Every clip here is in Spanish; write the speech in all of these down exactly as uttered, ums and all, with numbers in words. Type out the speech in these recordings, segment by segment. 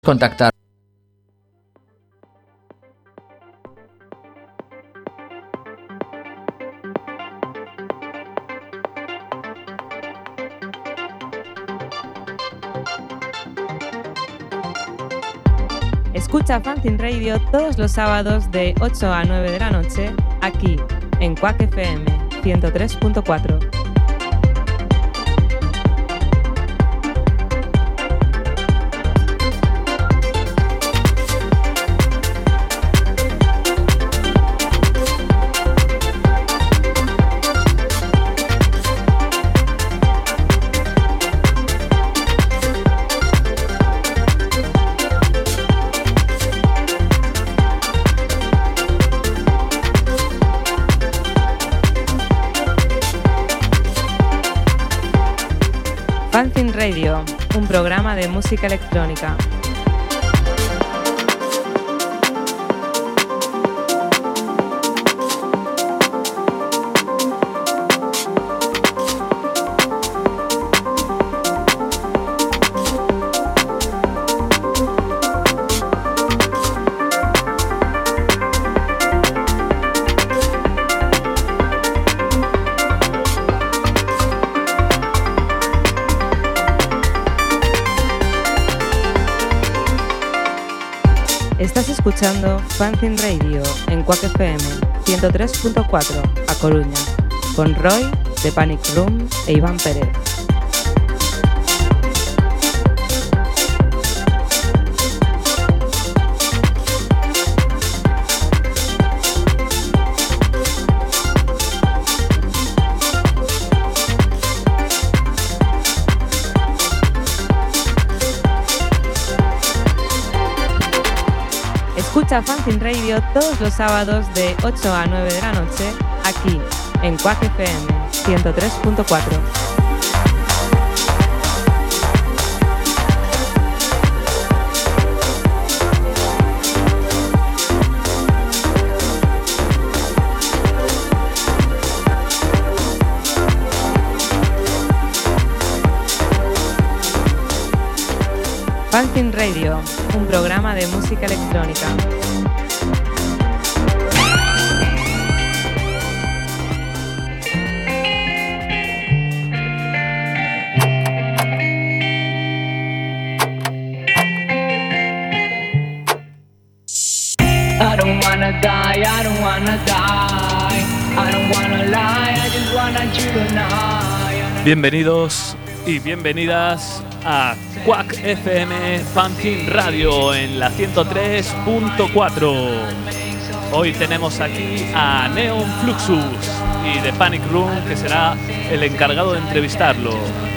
contactar. Escucha Fanzine Radio todos los sábados de ocho a nueve de la noche, aquí, en Quack F M ciento tres punto cuatro. Fanzine Radio, un programa de música electrónica. Estás escuchando Fanzine Radio en Quack F M ciento tres punto cuatro a Coruña, con Roy de Panic Room e Iván Pérez. Escucha Fanzine Radio todos los sábados de ocho a nueve de la noche, aquí, en Quack F M ciento tres punto cuatro. Fanzine Radio, un programa de música electrónica. I don't wanna die, I don't wanna die. I don't wanna lie, I just wanna you to know. Bienvenidos y bienvenidas a Quack F M Fanzine Radio en la ciento tres punto cuatro. Hoy tenemos aquí a Neon Fluxus y de Panic Room, que será el encargado de entrevistarlo.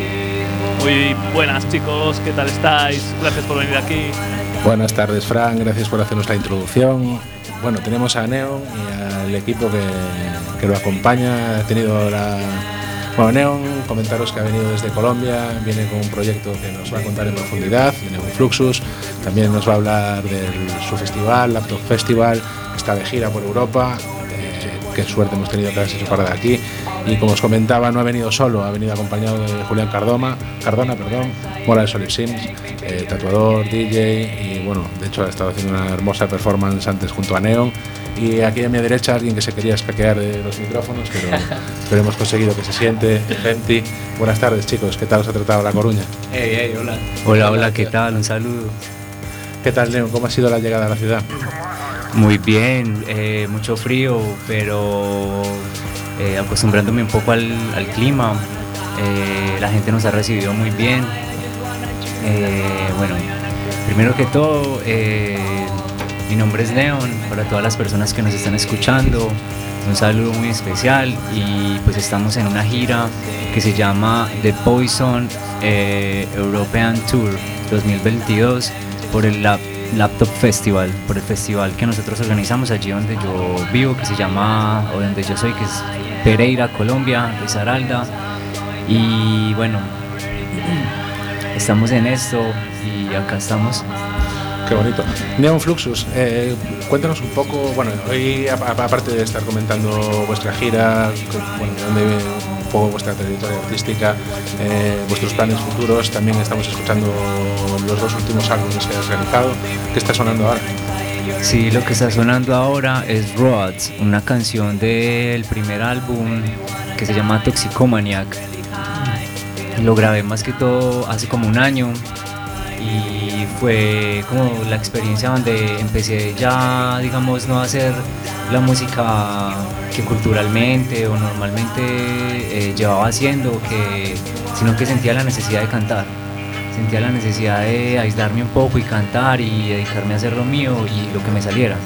Muy buenas, chicos, ¿qué tal estáis? Gracias por venir aquí. Buenas tardes, Fran, gracias por hacernos la introducción. Bueno, tenemos a Neon y al equipo que, que lo acompaña. Ha tenido la... Bueno, Neon, comentaros que ha venido desde Colombia, viene con un proyecto que nos va a contar en profundidad, viene con Fluxus, también nos va a hablar de su festival, Laptop Festival, está de gira por Europa, eh, qué suerte hemos tenido que haberse hecho para de aquí, y como os comentaba, no ha venido solo, ha venido acompañado de Julián Cardona, Cardona, perdón, Mola de Solid Sims, eh, tatuador, D J, y bueno, de hecho ha estado haciendo una hermosa performance antes junto a Neon. Y aquí a mi derecha alguien que se quería escaquear de los micrófonos, pero, pero hemos conseguido que se siente. Genti, buenas tardes, chicos, ¿qué tal os ha tratado La Coruña? Hey, hey, hola. Hola, hola, ¿qué tal? Un saludo. ¿Qué tal, León? ¿Cómo ha sido la llegada a la ciudad? Muy bien, eh, mucho frío, pero eh, acostumbrándome un poco al, al clima. Eh, la gente nos ha recibido muy bien. Eh, bueno, primero que todo, eh, mi nombre es Neon, para todas las personas que nos están escuchando, un saludo muy especial y pues estamos en una gira que se llama The Poison eh, European Tour dos mil veintidós por el Lap- Laptop Festival, por el festival que nosotros organizamos allí donde yo vivo, que se llama, o donde yo soy, que es Pereira, Colombia, Risaralda. Y bueno, estamos en esto y acá estamos. Qué bonito. Neon Fluxus, eh, cuéntanos un poco, bueno, hoy aparte de estar comentando vuestra gira, bueno, dónde poco vuestra trayectoria artística, eh, vuestros planes futuros. También estamos escuchando los dos últimos álbumes que has realizado. ¿Qué está sonando ahora? Sí, lo que está sonando ahora es Roads, una canción del primer álbum que se llama Toxicomaniac. Lo grabé más que todo hace como un año y fue como la experiencia donde empecé ya, digamos, no a hacer la música que culturalmente o normalmente eh, llevaba haciendo, que, sino que sentía la necesidad de cantar. Sentía la necesidad de aislarme un poco y cantar y dedicarme a hacer lo mío y lo que me saliera.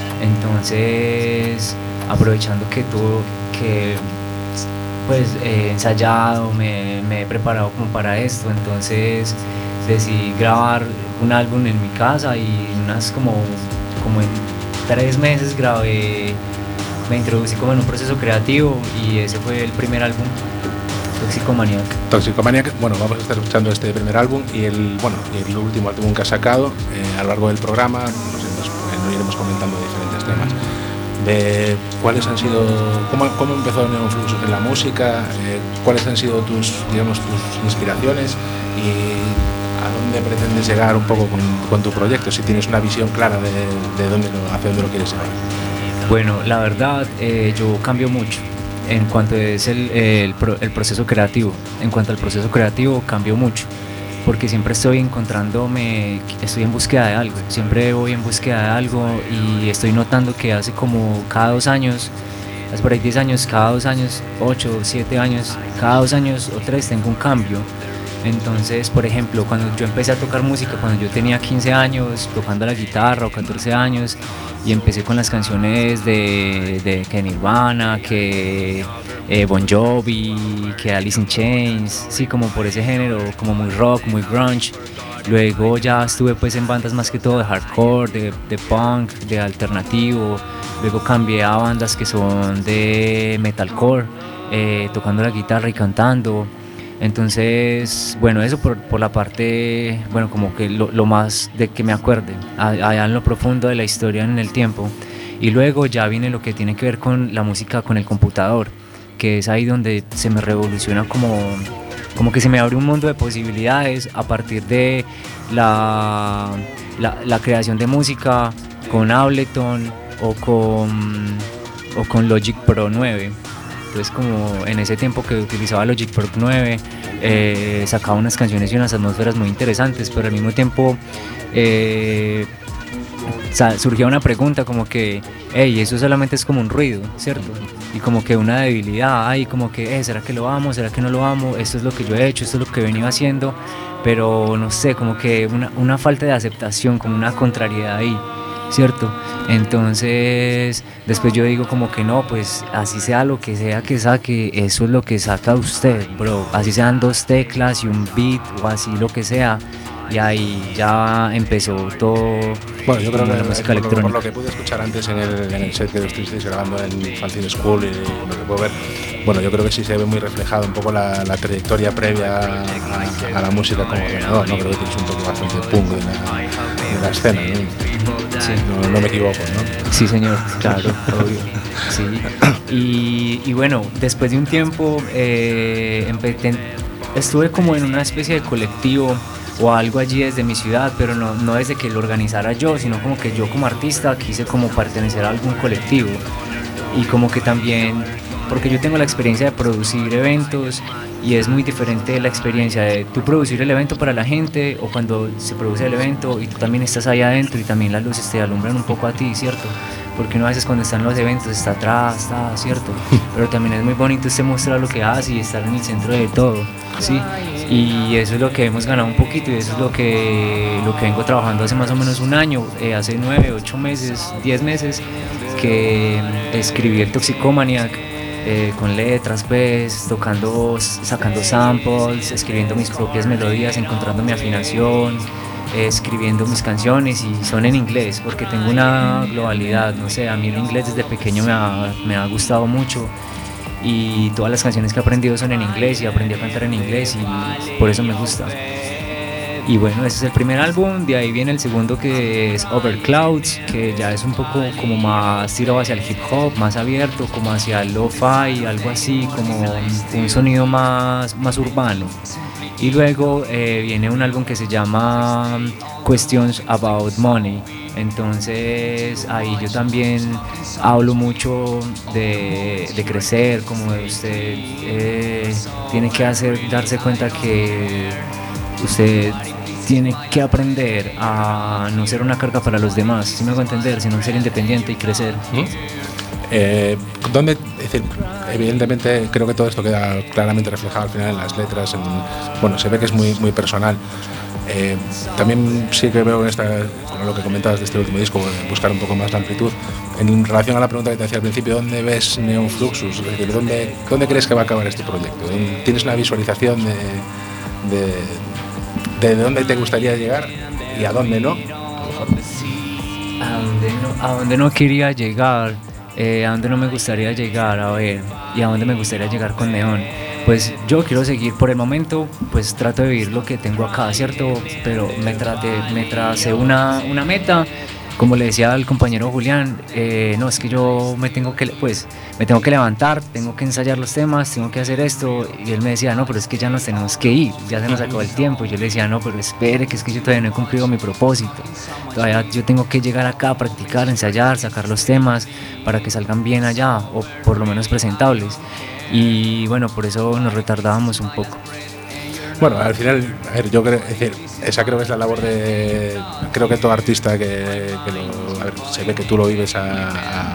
Entonces, aprovechando que tú, que pues he ensayado, me, me he preparado como para esto, entonces decidí grabar un álbum en mi casa y unas como, como en tres meses grabé, me introducí como en un proceso creativo y ese fue el primer álbum. Toxicomaniac. Toxicomaniac, bueno, vamos a estar escuchando este primer álbum y el, bueno, y el último álbum que has sacado. Eh, a lo largo del programa nos, nos, nos iremos comentando diferentes temas. De cuáles han sido, cómo, cómo empezó Neon Flux en la música, eh, cuáles han sido tus, digamos, tus inspiraciones y a dónde pretendes llegar un poco con, con tu proyecto, si tienes una visión clara de, de dónde lo, hacia dónde lo quieres llevar. Bueno, la verdad, eh, yo cambio mucho en cuanto es el, el, el proceso creativo. En cuanto al proceso creativo, cambio mucho, porque siempre estoy encontrándome, estoy en búsqueda de algo, siempre voy en búsqueda de algo y estoy notando que hace como cada dos años, hace por ahí diez años, cada dos años, ocho, siete años, cada dos años o tres tengo un cambio. Entonces, por ejemplo, cuando yo empecé a tocar música, cuando yo tenía quince años, tocando la guitarra o catorce años, y empecé con las canciones de, de que Nirvana, que eh, Bon Jovi, que Alice in Chains, sí, como por ese género, como muy rock, muy grunge. Luego ya estuve pues en bandas más que todo de hardcore, de, de punk, de alternativo. Luego cambié a bandas que son de metalcore, eh, tocando la guitarra y cantando. Entonces, bueno, eso por, por la parte, bueno, como que lo, lo más de que me acuerde, allá en lo profundo de la historia en el tiempo. Y luego ya viene lo que tiene que ver con la música con el computador, que es ahí donde se me revoluciona como, como que se me abre un mundo de posibilidades a partir de la, la, la creación de música con Ableton o con, o con Logic Pro nueve. Entonces, como en ese tiempo que utilizaba Logic Pro nueve, eh, sacaba unas canciones y unas atmósferas muy interesantes, pero al mismo tiempo eh, surgía una pregunta como que, hey, eso solamente es como un ruido, ¿cierto? Y como que una debilidad, ay, como que, eh, ¿será que lo amo? ¿Será que no lo amo? Esto es lo que yo he hecho, esto es lo que he venido haciendo, pero no sé, como que una, una falta de aceptación, como una contrariedad ahí, ¿cierto? Entonces después yo digo como que no, pues así sea lo que sea que saque, eso es lo que saca usted, bro, así sean dos teclas y un beat o así lo que sea, y ahí ya empezó todo. Bueno, yo creo que la música por, electrónica. Por lo que pude escuchar antes en el, en el set que estuvisteis grabando en Fanzine School y lo que puedo ver, bueno, yo creo que sí se ve muy reflejado un poco la, la trayectoria previa a, a la música como ordenador, ¿no? Creo que tienes un toque bastante punk de la, de la escena, ¿no? Sí. No, no me equivoco, ¿no? Sí, señor, claro, obvio. Sí. Y, y bueno, después de un tiempo eh, empecé, estuve como en una especie de colectivo o algo allí desde mi ciudad, pero no, no desde que lo organizara yo, sino como que yo como artista quise como pertenecer a algún colectivo y como que también, porque yo tengo la experiencia de producir eventos y es muy diferente la experiencia de tú producir el evento para la gente o cuando se produce el evento y tú también estás ahí adentro y también las luces te alumbran un poco a ti, ¿cierto? Porque uno a veces cuando está en los eventos está atrás, está, ¿cierto? Pero también es muy bonito este mostrar lo que hace y estar en el centro de todo, ¿sí? Y eso es lo que hemos ganado un poquito y eso es lo que, lo que vengo trabajando hace más o menos un año, eh, hace nueve, ocho meses, diez meses que escribí el Toxicomaniac. Eh, con letras, pues, tocando, sacando samples, escribiendo mis propias melodías, encontrando mi afinación, eh, escribiendo mis canciones y son en inglés porque tengo una globalidad, no sé, a mí el inglés desde pequeño me ha, me ha gustado mucho y todas las canciones que he aprendido son en inglés y aprendí a cantar en inglés y por eso me gusta. Y bueno, ese es el primer álbum, de ahí viene el segundo que es Over Clouds, que ya es un poco como más tirado hacia el hip hop, más abierto, como hacia el lo-fi, algo así, como un sonido más, más urbano. Y luego eh, viene un álbum que se llama Questions About Money. Entonces ahí yo también hablo mucho de, de crecer, como de usted eh, tiene que hacer, darse cuenta que usted tiene que aprender a no ser una carga para los demás, si me hago entender, sino ser independiente y crecer. ¿Mm? Eh, ¿dónde, es decir, evidentemente creo que todo esto queda claramente reflejado al final en las letras, en, bueno, se ve que es muy, muy personal. Eh, también sí que veo en esta, con lo que comentabas de este último disco, buscar un poco más la amplitud. En relación a la pregunta que te hacía al principio, ¿dónde ves Neon Fluxus? Es decir, ¿dónde, ¿dónde crees que va a acabar este proyecto? ¿Tienes una visualización de, de, de dónde te gustaría llegar y a dónde no? A dónde no, a dónde no quería llegar. Eh, a dónde no me gustaría llegar, a ver, y a dónde me gustaría llegar con Neon. Pues yo quiero seguir por el momento, pues trato de vivir lo que tengo acá, ¿cierto? Pero me, traté, me tracé una, una meta, como le decía al compañero Julián, eh, no, es que yo me tengo que, pues, me tengo que levantar, tengo que ensayar los temas, tengo que hacer esto, y él me decía, no, pero es que ya nos tenemos que ir, ya se nos acabó el tiempo, y yo le decía, no, pero espere, que es que yo todavía no he cumplido mi propósito, todavía yo tengo que llegar acá a practicar, ensayar, sacar los temas, para que salgan bien allá, o por lo menos presentables, y bueno, por eso nos retardábamos un poco. Bueno, al final, a ver, yo creo, es decir, esa creo que es la labor de, creo que todo artista que, que lo, a ver, se ve que tú lo vives a, a,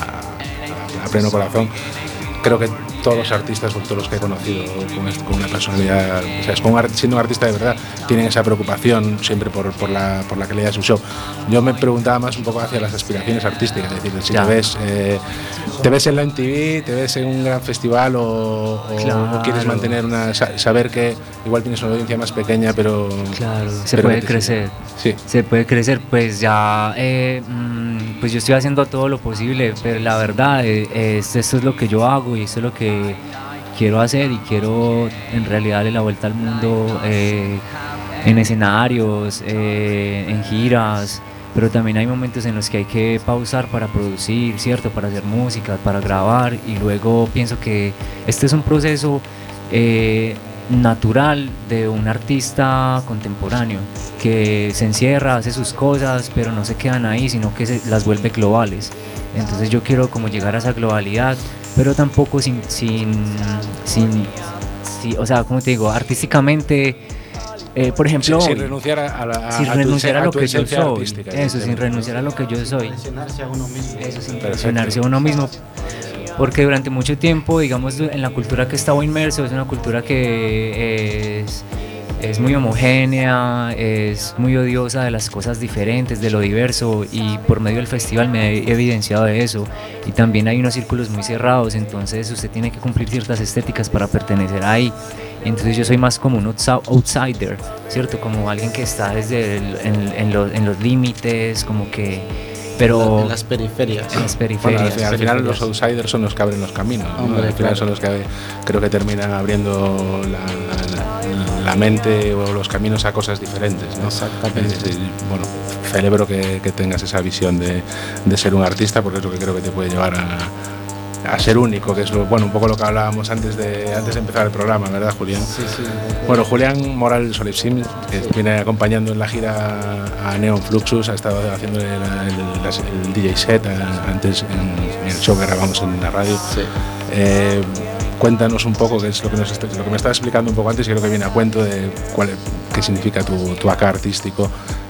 a pleno corazón. Creo que todos los artistas, o todos los que he conocido con, con una personalidad, o sea, con un, siendo un artista de verdad, tienen esa preocupación siempre por, por, la, por la calidad de su show. Yo me preguntaba más un poco hacia las aspiraciones artísticas, es decir, si te ves, eh, te ves en la M T V, te ves en un gran festival o, o, claro. o quieres mantener una, saber que igual tienes una audiencia más pequeña, pero claro, se pero puede crecer, sí. se puede crecer, pues ya, eh, pues yo estoy haciendo todo lo posible, pero la verdad eh, es, esto es lo que yo hago y esto es lo que quiero hacer y quiero en realidad darle la vuelta al mundo eh, en escenarios, eh, en giras, pero también hay momentos en los que hay que pausar para producir, ¿cierto? Para hacer música, para grabar, y luego pienso que este es un proceso eh, natural de un artista contemporáneo que se encierra, hace sus cosas, pero no se quedan ahí, sino que se las vuelve globales. Entonces yo quiero como llegar a esa globalidad, pero tampoco sin, sin, sin, sin o sea, como te digo, artísticamente, eh, por ejemplo, sin, sin renunciar a, a, la, sin a, renunciar tu, a lo a tu que yo soy, eso, sin renunciar a lo que yo soy, Presionarse a uno mismo. eso, sin presionarse a uno mismo, porque durante mucho tiempo, digamos, en la cultura que estaba inmerso, es una cultura que es es muy homogénea, es muy odiosa de las cosas diferentes, de lo diverso, y por medio del festival me he evidenciado de eso. Y también hay unos círculos muy cerrados, entonces usted tiene que cumplir ciertas estéticas para pertenecer ahí. Entonces yo soy más como un outsider, ¿cierto? Como alguien que está desde el, en, en, los, en los límites, como que... Pero en las periferias. En las periferias. Bueno, al, final, al final los outsiders son los que abren los caminos, ¿no? Hombre, al final claro. son los que creo que terminan abriendo la, la, la mente o los caminos a cosas diferentes, ¿no? Exactamente. Es decir, bueno, celebro que, que tengas esa visión de, de ser un artista, porque es lo que creo que te puede llevar a, a ser único, que es lo, bueno, un poco lo que hablábamos antes de, antes de empezar el programa, ¿verdad, Julián? Sí, sí. Bueno, Julián Moral Solipsim, que viene acompañando en la gira a Neon Fluxus, ha estado haciendo el, el, el D J set antes en, en el show que grabamos en la radio. Sí. Eh, cuéntanos un poco, que es lo que, nos, lo que me estaba explicando un poco antes, y creo que viene a cuento de cuál, qué significa tu, tu acá artístico.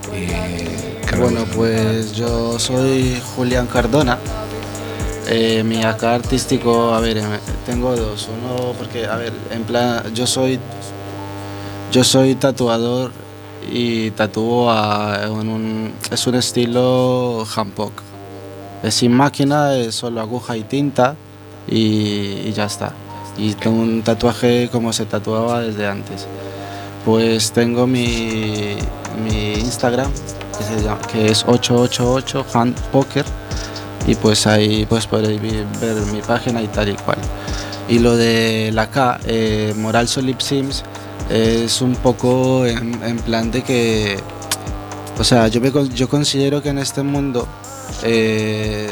Y, bueno, pues yo soy Julián Cardona. Eh, mi acá artístico, a ver, tengo dos. Uno, porque, a ver, en plan, yo soy, yo soy tatuador y tatúo a, en un, es un estilo handpoke. Es sin máquina, es solo aguja y tinta y, y ya está. Y tengo un tatuaje como se tatuaba desde antes. Pues tengo mi, mi Instagram, que, se llama, que es ocho ocho ocho handpoker. Y pues ahí pues podéis ver mi página y tal y cual. Y lo de la K, eh, Moral Solipsims, es un poco en, en plan de que, o sea, yo, me, yo considero que en este mundo eh,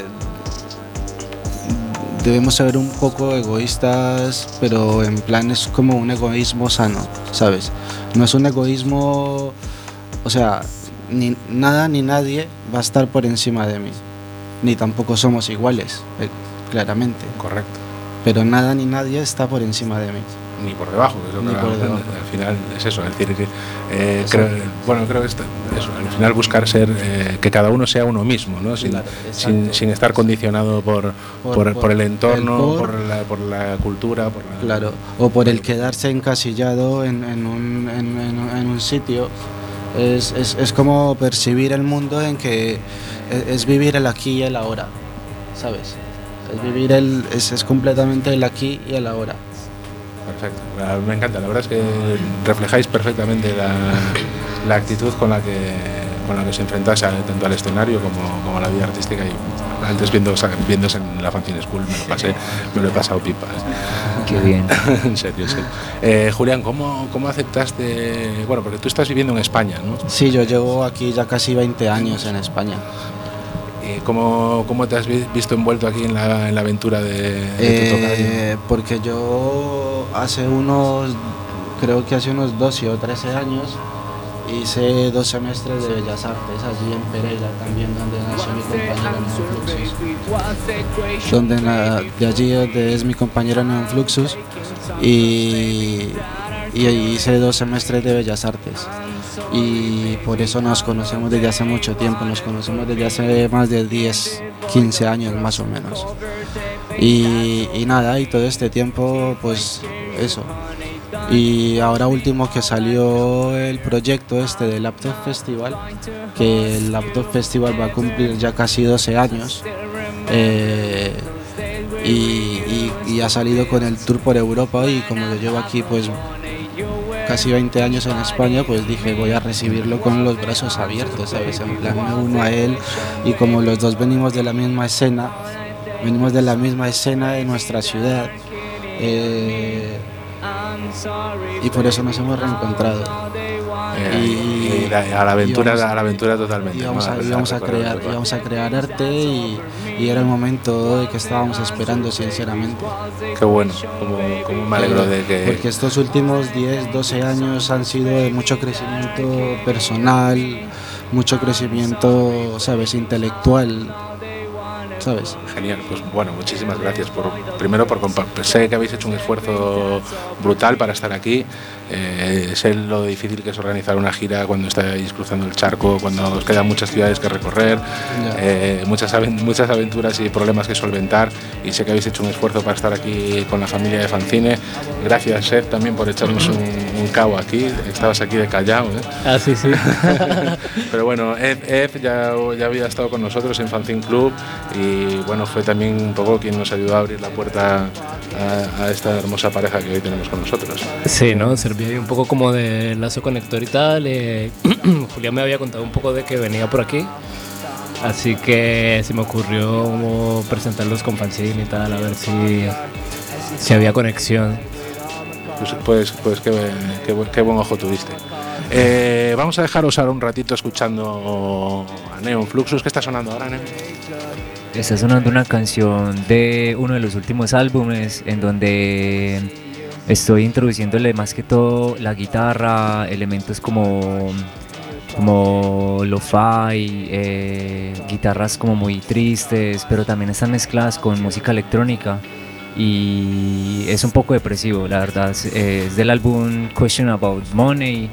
debemos ser un poco egoístas, pero en plan es como un egoísmo sano, ¿sabes? No es un egoísmo, o sea, ni nada ni nadie va a estar por encima de mí, ni tampoco somos iguales, eh, claramente. Correcto. Pero nada ni nadie está por encima de mí. Ni por debajo, que es lo Ni que por al, debajo. al final es eso, es decir, que eh, creo, bueno, creo que está, eso, al final buscar ser, eh, que cada uno sea uno mismo, ¿no? Sin, Claro, sin, exacto. sin estar condicionado por, por, Por- por, por el entorno, el por- por, la, por la cultura. Por la, Claro, o por el quedarse encasillado en, en, un, en, en- en un sitio. Es, es, es como percibir el mundo en que es, es vivir el aquí y el ahora, ¿sabes? Es vivir el, es, es completamente el aquí y el ahora. Perfecto, la- me encanta, la verdad es que reflejáis perfectamente la, la actitud con la que con la que os enfrentáis a- tanto al escenario como, como a la vida artística, y antes viendo, viéndose en la Fanzine School me lo pasé, me lo he pasado pipas. Qué bien. En serio, sí. Eh, Julián, ¿cómo, ¿cómo aceptaste? Bueno, porque tú estás viviendo en España, ¿no? Sí, yo llevo aquí ya casi veinte años en España. Eh, ¿Cómo, ¿Cómo te has vi- visto envuelto aquí en la, en la aventura de, de tu tocayo? Eh, porque yo hace unos, creo que hace unos doce o trece años, hice dos semestres de Bellas Artes allí en Pereira también, donde nació mi compañero Neon Fluxus. Donde na- de allí donde es mi compañero Neon Fluxus, y, y ahí hice dos semestres de Bellas Artes. Y por eso nos conocemos desde hace mucho tiempo, nos conocemos desde hace más de diez, quince años más o menos. Y, y nada, y todo este tiempo, pues eso. Y ahora último que salió el proyecto este del Laptop Festival, que el Laptop Festival va a cumplir ya casi doce años, eh, y, y, y ha salido con el tour por Europa, y como yo llevo aquí pues casi veinte años en España, pues dije voy a recibirlo con los brazos abiertos, ¿sabes? En plan me uno a él, y como los dos venimos de la misma escena, venimos de la misma escena de nuestra ciudad, eh, y por eso nos hemos reencontrado. Eh, y- y la- a la aventura, y vamos a- a la aventura totalmente. Y vamos a, ¿no? y vamos a recorrer crear, Europa. y vamos a crear arte, y, y era el momento que estábamos esperando, sinceramente. Qué bueno, como, como me alegro de que... Porque estos últimos diez, doce años han sido de mucho crecimiento personal, mucho crecimiento, ¿sabes?, intelectual, ¿sabes? Genial, pues bueno, muchísimas gracias por primero por compa- sé que habéis hecho un esfuerzo brutal para estar aquí, eh, sé lo difícil que es organizar una gira cuando estáis cruzando el charco, cuando os quedan muchas ciudades que recorrer, Ya. eh, muchas, aven- muchas aventuras y problemas que solventar, y sé que habéis hecho un esfuerzo para estar aquí con la familia de Fanzine. Gracias, Seth, también por echarnos un, un cabo aquí, estabas aquí de callao, ¿eh? Ah, sí, sí. Pero bueno, Ed, Ed ya, ya había estado con nosotros en Fanzine Club, y bueno, fue también un poco quien nos ayudó a abrir la puerta a, a esta hermosa pareja que hoy tenemos con nosotros. Sí, ¿no? Servía ahí un poco como de lazo conector y tal. eh, Julián me había contado un poco de que venía por aquí. Así que se me ocurrió como presentarlos con Fanzine y tal, a ver si, si había conexión. Pues, pues, pues qué, qué, buen- qué buen ojo tuviste. Eh, vamos a dejaros ahora un ratito escuchando a Neon Fluxus. ¿Qué está sonando ahora, Neon? Está sonando una canción de uno de los últimos álbumes en donde estoy introduciéndole más que todo la guitarra, elementos como, como lo-fi, eh, guitarras como muy tristes, pero también están mezcladas con música electrónica y es un poco depresivo, la verdad. Es, es del álbum Question About Money.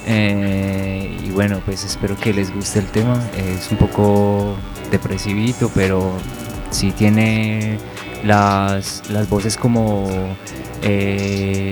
Eh, y bueno, pues espero que les guste el tema. Es un poco depresivito, pero sí tiene las, las voces como eh,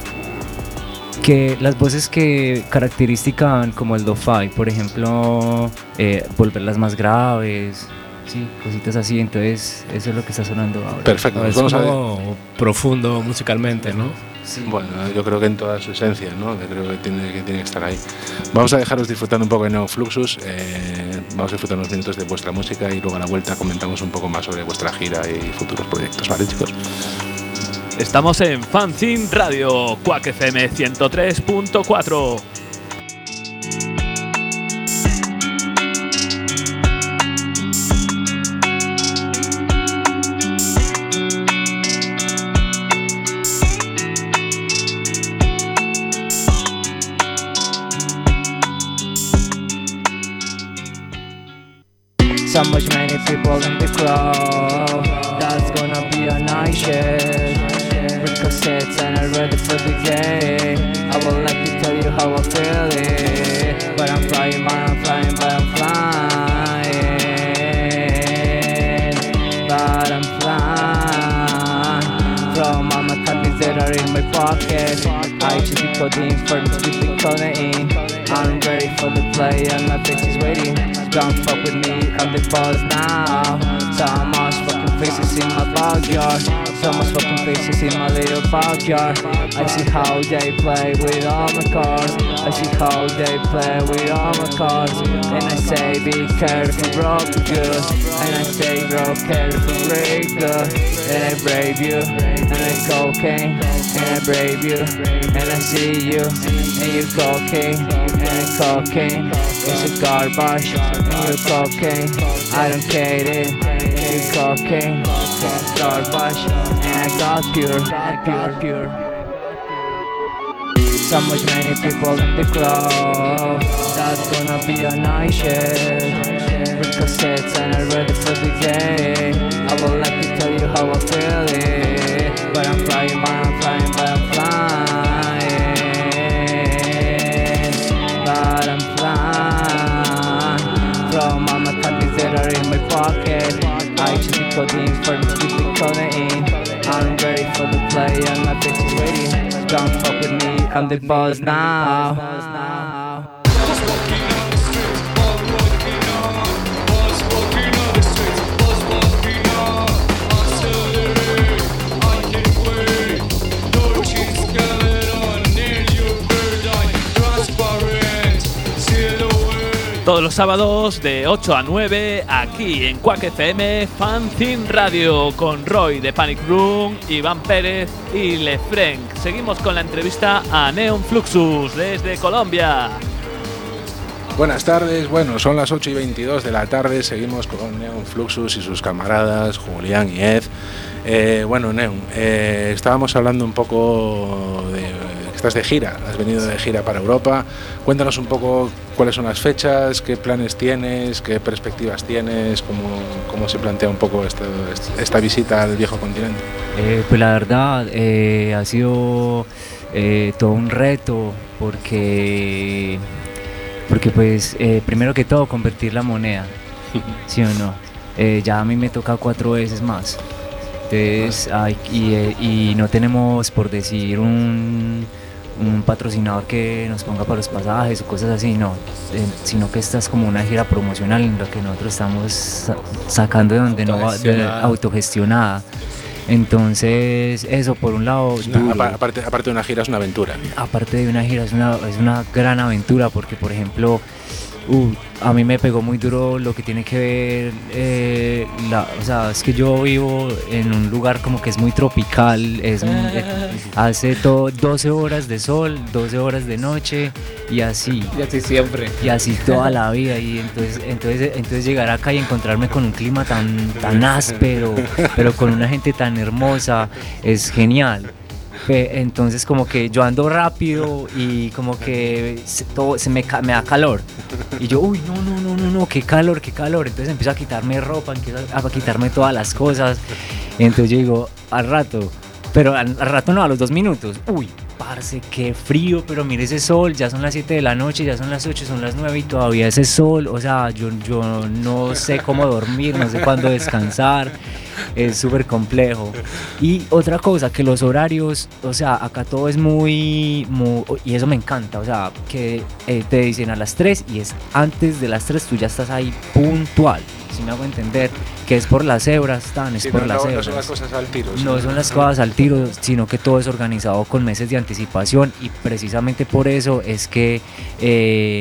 que las voces que caracterizan como el lo-fi, por ejemplo, eh, volverlas más graves, sí, cositas así. Entonces eso es lo que está sonando ahora. Perfecto, pues Es vamos a ver. como profundo musicalmente, ¿no? Sí. Bueno, yo creo que en toda su esencia, ¿no? Yo creo que tiene, que tiene que estar ahí. Vamos a dejaros disfrutando un poco de Neon Fluxus, eh, vamos a disfrutar unos minutos de vuestra música y luego a la vuelta comentamos un poco más sobre vuestra gira y futuros proyectos, ¿vale, chicos? Estamos en Fanzine Radio, Quack F M ciento tres punto cuatro. So much many people in the crowd. That's gonna be a night shift. With cassettes and I'm ready for the day. I would like to tell you how I feel it. But I'm flying, but I'm flying, but I'm flying. But I'm flying. From all my copies that are in my pocket. I should be coding for me to be coding. I'm ready for the play and my face is waiting. Don't fuck with me, I'm the boss now. So much fucking faces in my backyard. So much fucking faces in my little backyard. I see how they play with all my cards. I see how they play with all my cards. And I say be careful bro, good. And I say bro, careful, very good. And I brave you, and I cocaine. And I brave you, and I see you. And you cocaine, and I cocaine. It's a garbage, and you cocaine. I don't care it, and you cocaine. It's garbage, and I got pure, pure, pure. So much many people in the crowd. That's gonna be a night shift. With cassettes and I'm ready for the day. I would like to tell you how I feel it. But I'm flying, but I'm flying, but I'm flying. But I'm flying. From all my copies that are in my pocket. I should be coding for me to be coding. I'm ready for the play and my bitch is waiting. Don't fuck with me, I'm the boss now. Todos los sábados de ocho a nueve aquí en Quack F M Fanzine Radio con Roy de Panic Room, Iván Pérez y Lefranc. Seguimos con la entrevista a Neon Fluxus desde Colombia. Buenas tardes, bueno, son las ocho y veintidós de la tarde, seguimos con Neon Fluxus y sus camaradas Julián y Ed. Eh, bueno, Neon, eh, estábamos hablando un poco de... Estás de gira, has venido de gira para Europa. Cuéntanos un poco cuáles son las fechas, qué planes tienes, qué perspectivas tienes, cómo, cómo se plantea un poco esta, esta visita al viejo continente. Eh, pues la verdad eh, ha sido eh, todo un reto porque, porque pues eh, primero que todo convertir la moneda, ¿sí o no? Eh, ya a mí me toca cuatro veces más. Entonces, hay, y, y no tenemos, por decir, un, un patrocinador que nos ponga para los pasajes o cosas así, no, eh, sino que esta es como una gira promocional en la que nosotros estamos sa- sacando de donde no va, de, autogestionada. Entonces, eso por un lado. No, aparte, aparte de una gira, es una aventura. Aparte de una gira, es una, es una gran aventura porque, por ejemplo, Uh, a mí me pegó muy duro lo que tiene que ver, eh, la, o sea, es que yo vivo en un lugar como que es muy tropical, es muy, eh, hace todo doce horas de sol, doce horas de noche y así. Y así siempre. Y así toda la vida y entonces, entonces, entonces llegar acá y encontrarme con un clima tan, tan áspero, pero con una gente tan hermosa, es genial. Entonces como que yo ando rápido y como que se, todo, se me, me da calor y yo, uy, no, no, no, no, no, qué calor, qué calor. Entonces empiezo a quitarme ropa, empiezo a quitarme todas las cosas. Entonces yo digo, al rato, pero al, al rato no, a los dos minutos, uy, parce, qué frío, pero mire ese sol, ya son las siete de la noche, ya son las ocho, son las nueve y todavía ese sol, o sea, yo, yo no sé cómo dormir, no sé cuándo descansar. Es súper complejo. Y otra cosa, que los horarios, o sea, acá todo es muy, muy y eso me encanta, o sea, que eh, te dicen a las tres y es antes de las tres tú ya estás ahí puntual, si me hago entender, que es por las cebras, tan, es sí, por no, las no, cebras. No son las cosas al tiro. No sí. son las cosas al tiro, sino que todo es organizado con meses de anticipación y precisamente por eso es que... Eh,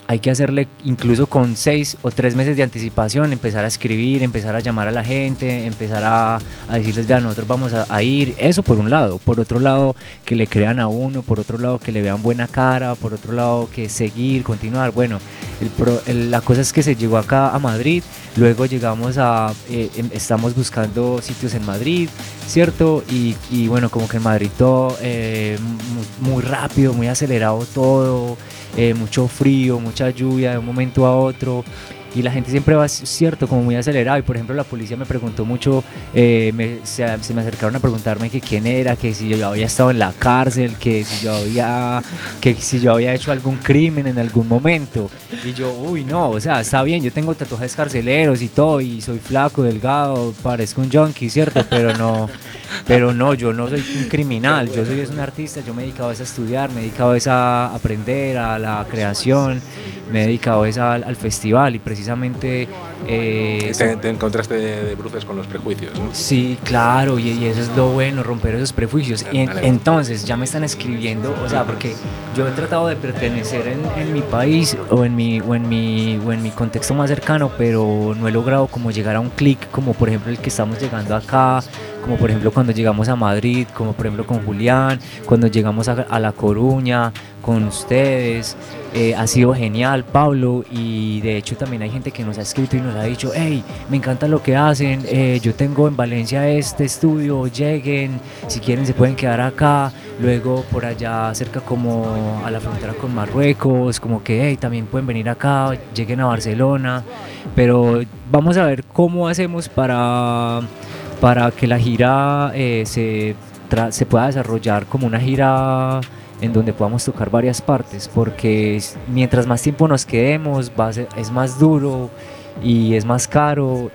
hay que hacerle incluso con seis o tres meses de anticipación, empezar a escribir, empezar a llamar a la gente, empezar a, a decirles, vean, nosotros vamos a, a ir, eso por un lado, por otro lado que le crean a uno, por otro lado que le vean buena cara, por otro lado que seguir, continuar, bueno, el pro, el, la cosa es que se llegó acá a Madrid, luego llegamos a, eh, estamos buscando sitios en Madrid, ¿cierto? Y, y bueno, como que en Madrid todo eh, muy, muy rápido, muy acelerado todo, eh, mucho frío, mucha lluvia de un momento a otro, y la gente siempre va, cierto, como muy acelerado. Y por ejemplo la policía me preguntó mucho, eh, me, se, se me acercaron a preguntarme que quién era, que si yo había estado en la cárcel, que si yo había, que si yo había hecho algún crimen en algún momento. Y yo, uy, no, o sea, está bien, yo tengo tatuajes carceleros y todo, y soy flaco, delgado, parezco un junkie, cierto, pero no, pero no, yo no soy un criminal, yo soy es un artista, yo me he dedicado a estudiar, me he dedicado a aprender, a la creación, me he dedicado a, al festival, y precisamente eh, te, te encontraste de, de bruces con los prejuicios, ¿no? Sí, claro, y, y eso es lo bueno, romper esos prejuicios. Y en, entonces ya me están escribiendo, o sea, porque yo he tratado de pertenecer en, en mi país o en mi, o, en mi, o en mi contexto más cercano, pero no he logrado como llegar a un clic, como por ejemplo el que estamos llegando acá, como por ejemplo cuando llegamos a Madrid, como por ejemplo con Julián, cuando llegamos a, a La Coruña, con ustedes. Eh, ha sido genial, Pablo, y de hecho también hay gente que nos ha escrito y nos ha dicho, hey, me encanta lo que hacen, eh, yo tengo en Valencia este estudio, lleguen, si quieren se pueden quedar acá, luego por allá cerca como a la frontera con Marruecos, como que hey, también pueden venir acá, lleguen a Barcelona, pero vamos a ver cómo hacemos para, para que la gira eh, se, tra- se pueda desarrollar como una gira en donde podamos tocar varias partes, porque mientras más tiempo nos quedemos va a ser, es más duro y es más caro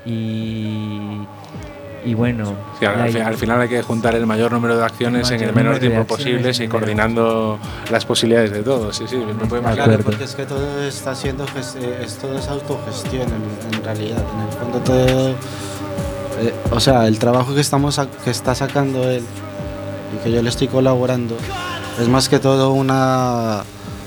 y, y bueno, sí, al, la, al final hay que juntar el mayor número de acciones el en el menor tiempo posible y coordinando las posibilidades de todos. Sí, sí, me puedo imaginar. Claro, porque es que todo está siendo es todo es autogestión en, en realidad, en el fondo todo, eh, o sea, el trabajo que estamos que está sacando él y que yo le estoy colaborando es más que todo una,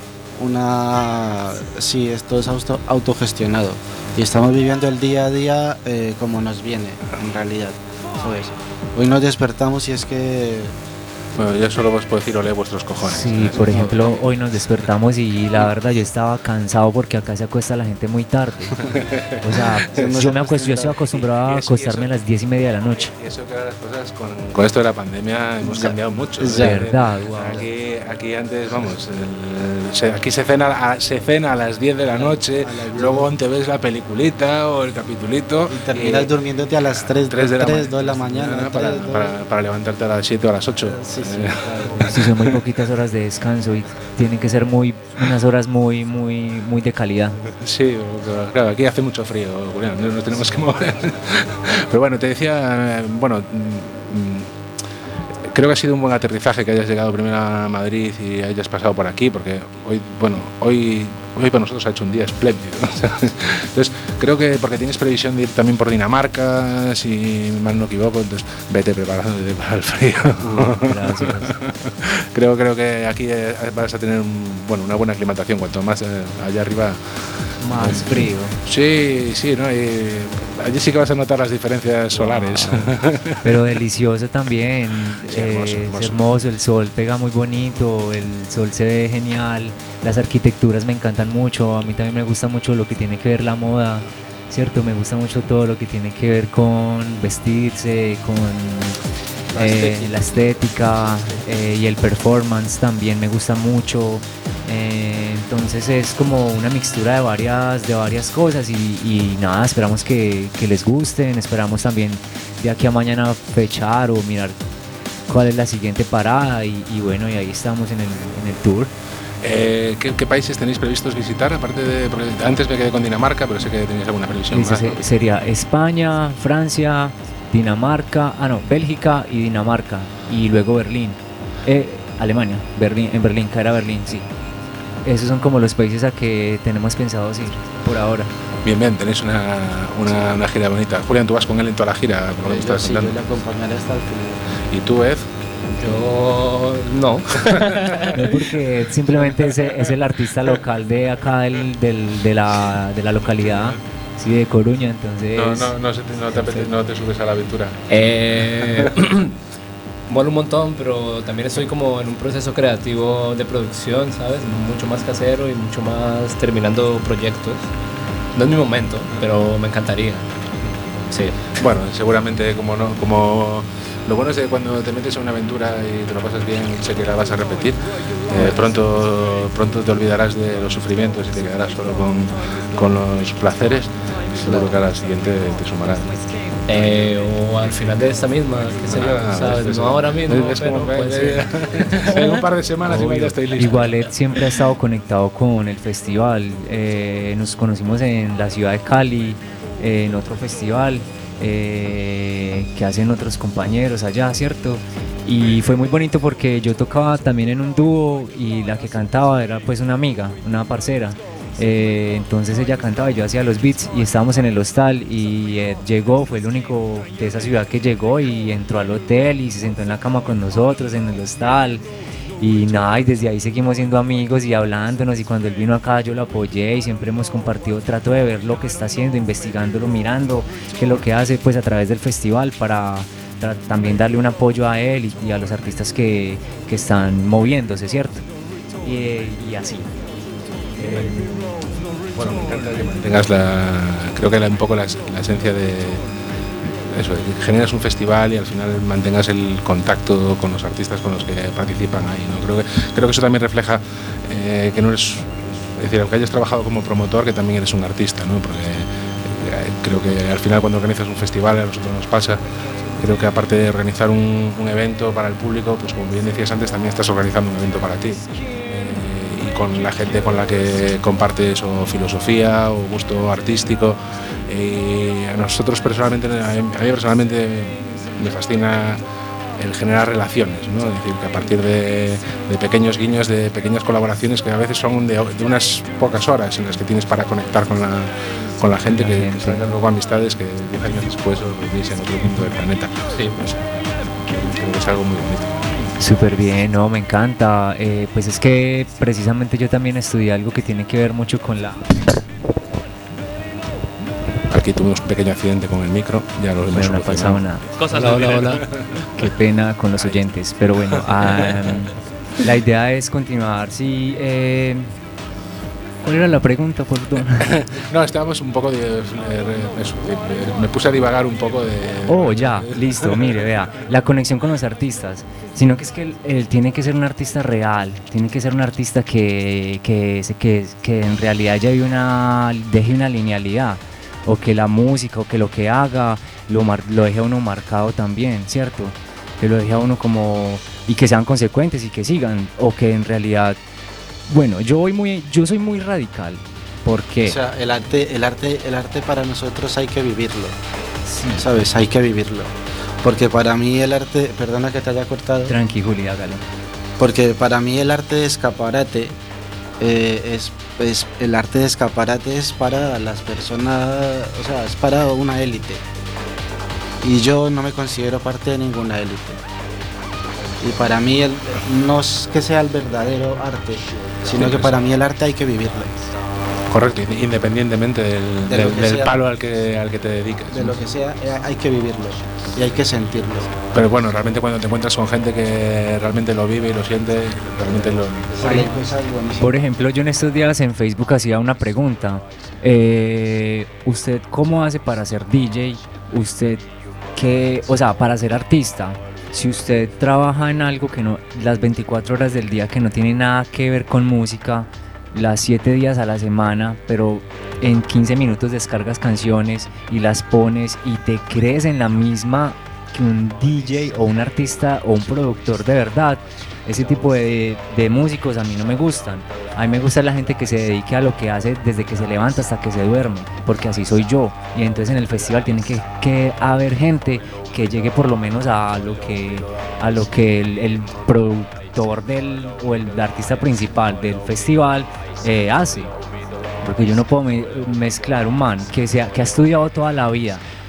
una, sí, esto es auto, autogestionado y estamos viviendo el día a día eh, como nos viene en realidad, ¿sabes? Hoy nos despertamos y es que... Bueno, yo solo os puedo decir olé vuestros cojones. Sí, por ejemplo, hoy nos despertamos y la verdad yo estaba cansado porque acá se acuesta la gente muy tarde. O sea, yo me acuesto, yo estoy acostumbrado a acostarme a las diez y media de la noche. Y eso que ahora las cosas con, con esto de la pandemia hemos cambiado mucho. Es verdad, wow. Aquí, aquí antes, vamos, el, se, aquí se cena, a, se cena a las diez de la noche, luego te ves la peliculita o el capitulito. Y terminas y, durmiéndote a las tres, tres de la tres, dos de la mañana. Para, tres, para, para levantarte a las siete o a las ocho. Sí, sí, claro. Sí, son muy poquitas horas de descanso y tienen que ser muy unas horas muy muy muy de calidad. Sí, claro, aquí hace mucho frío, Julián, no nos tenemos que mover. Pero bueno, te decía, bueno, creo que ha sido un buen aterrizaje que hayas llegado primero a Madrid y hayas pasado por aquí, porque hoy, bueno, hoy hoy para nosotros ha hecho un día espléndido. Entonces, creo que porque tienes previsión de ir también por Dinamarca, si mal no equivoco, entonces vete preparándote para el frío. Uh, gracias. creo, creo que aquí vas a tener un, bueno, una buena aclimatación, cuanto más eh, allá arriba. Más eh, frío. Sí, sí, ¿no? Y allí sí que vas a notar las diferencias solares. Wow. Pero delicioso también. Sí, hermoso, eh, hermoso. Es hermoso, el sol pega muy bonito, el sol se ve genial, las arquitecturas me encantan mucho, a mí también me gusta mucho lo que tiene que ver la moda, ¿cierto? Me gusta mucho todo lo que tiene que ver con vestirse, con la eh, estética, la estética eh, y el performance también me gusta mucho. Eh, entonces es como una mixtura de varias, de varias cosas y, y nada, esperamos que, que les gusten, esperamos también de aquí a mañana fechar o mirar cuál es la siguiente parada y, y bueno, y ahí estamos en el, en el tour. Eh, ¿qué, ¿Qué países tenéis previstos visitar? Aparte de, porque antes me quedé con Dinamarca, pero sé que tenéis alguna previsión más, ¿no? Sería España, Francia, Dinamarca, ah no, Bélgica y Dinamarca y luego Berlín, eh, Alemania, Berlín, en Berlín, caer a Berlín, sí. Esos son como los países a que tenemos pensados ir por ahora. Bien, bien, tenéis una, una, una gira bonita. Julián, tú vas con él en toda la gira, por lo que yo estás sí, yo le acompañaré hasta el final. ¿Y tú, Ed? Yo no. No, porque simplemente es, es el artista local de acá del, del, de, la, de la localidad, sí, de Coruña, entonces... No, no, no, se te- no te, apetece- no te subes a la aventura. Eh, mola un montón, pero también estoy como en un proceso creativo de producción, ¿sabes? Mucho más casero y mucho más terminando proyectos. No es mi momento, pero me encantaría. Sí. Bueno, seguramente como no, como lo bueno es que cuando te metes en una aventura y te lo pasas bien, sé que la vas a repetir. Eh, pronto, pronto te olvidarás de los sufrimientos y te quedarás solo con, con los placeres. Seguro que a la siguiente te sumarás. Eh, o al final de esta misma, qué sé yo, Ah, ¿sabes? ves, No ahora mismo, ves pero cómo me- puede- En un par de semanas igual ya estoy listo. Igual Ed siempre ha estado conectado con el festival. Eh, nos conocimos en la ciudad de Cali, eh, en otro festival eh, que hacen otros compañeros allá, ¿cierto? Y fue muy bonito porque yo tocaba también en un dúo y la que cantaba era pues una amiga, una parcera. Eh, entonces ella cantaba y yo hacía los beats y estábamos en el hostal y Ed llegó, fue el único de esa ciudad que llegó y entró al hotel y se sentó en la cama con nosotros en el hostal. Y nada, y desde ahí seguimos siendo amigos y hablándonos, y cuando él vino acá yo lo apoyé y siempre hemos compartido, trato de ver lo que está haciendo, investigándolo, mirando qué es lo que hace pues a través del festival para tra- también darle un apoyo a él y, y a los artistas que, que están moviéndose, ¿cierto? Y, y así. Eh, Bueno, me encanta que mantengas la, creo que la, un poco la, la esencia de eso, de que generas un festival y al final mantengas el contacto con los artistas con los que participan ahí, ¿no? Creo que, creo que eso también refleja eh, que no eres, es decir, aunque hayas trabajado como promotor, que también eres un artista, ¿no? Porque eh, creo que al final cuando organizas un festival, a nosotros nos pasa, creo que aparte de organizar un, un evento para el público, pues como bien decías antes, también estás organizando un evento para ti. Eh, y con la gente con la que compartes o filosofía o gusto artístico. Y a nosotros personalmente, a mí personalmente me fascina el generar relaciones, ¿no? Es decir, que a partir de, de pequeños guiños, de pequeñas colaboraciones que a veces son de, de unas pocas horas en las que tienes para conectar con la, con la gente, que, que salen luego amistades que diez años después os reunís en otro punto del planeta. Sí, pues, creo que es algo muy bonito. Súper bien, no, me encanta. Eh, pues es que precisamente yo también estudié algo que tiene que ver mucho con la... Aquí tuvimos un pequeño accidente con el micro, ya lo hemos Bueno, no ha pasado solucionado. nada. Cosas Hola, del hola, directo. hola. Qué pena con los oyentes, pero bueno, um, la idea es continuar. Sí, eh, ¿cuál era la pregunta, perdón? No, estábamos un poco de, de- de- eso, de- de- me puse a divagar un poco de... Oh, ya, listo, mire, vea, la conexión con los artistas, sino que es que él, él tiene que ser un artista real, tiene que ser un artista que, que, se- que, que en realidad ya hay una, deje una linealidad, o que la música, o que lo que haga, lo, mar- lo deje a uno marcado también, ¿cierto? Que lo deje a uno como, y que sean consecuentes y que sigan, o que en realidad, bueno, yo voy muy, yo soy muy radical, porque... O sea, el arte, el arte, el arte para nosotros hay que vivirlo, ¿sabes? Hay que vivirlo. Porque para mí el arte, perdona que te haya cortado, Tranqui, Juli, hágale. porque para mí el arte de escaparate eh, es, es el arte de escaparate es para las personas, o sea, es para una élite. Y yo no me considero parte de ninguna élite. Y para mí el, no es que sea el verdadero arte, sino que para mí el arte hay que vivirlo. Correcto, independientemente del, De lo del- que del sea. palo al que, al que te dediques. De lo que sea, eh, hay que vivirlo y hay que sentirlo. Pero bueno, realmente cuando te encuentras con gente que realmente lo vive y lo siente, realmente lo... Salen cosas buenísimas. Por ejemplo, yo en estos días en Facebook hacía una pregunta. Eh, ¿Usted cómo hace para ser D J? ¿Usted qué, o sea, para ser artista? Si usted trabaja en algo que no, las veinticuatro horas del día que no tiene nada que ver con música, las siete días a la semana, pero en quince minutos descargas canciones y las pones y te crees en la misma que un D J o un artista o un productor de verdad. Ese tipo de, de músicos a mí no me gustan. A mí me gusta la gente que se dedique a lo que hace desde que se levanta hasta que se duerme, porque así soy yo. Y entonces en el festival tiene que, que haber gente que llegue por lo menos a lo que, a lo que el, el productor del, o el artista principal del festival eh, hace. Porque yo no puedo me- mezclar un man que, sea, que ha estudiado toda la vida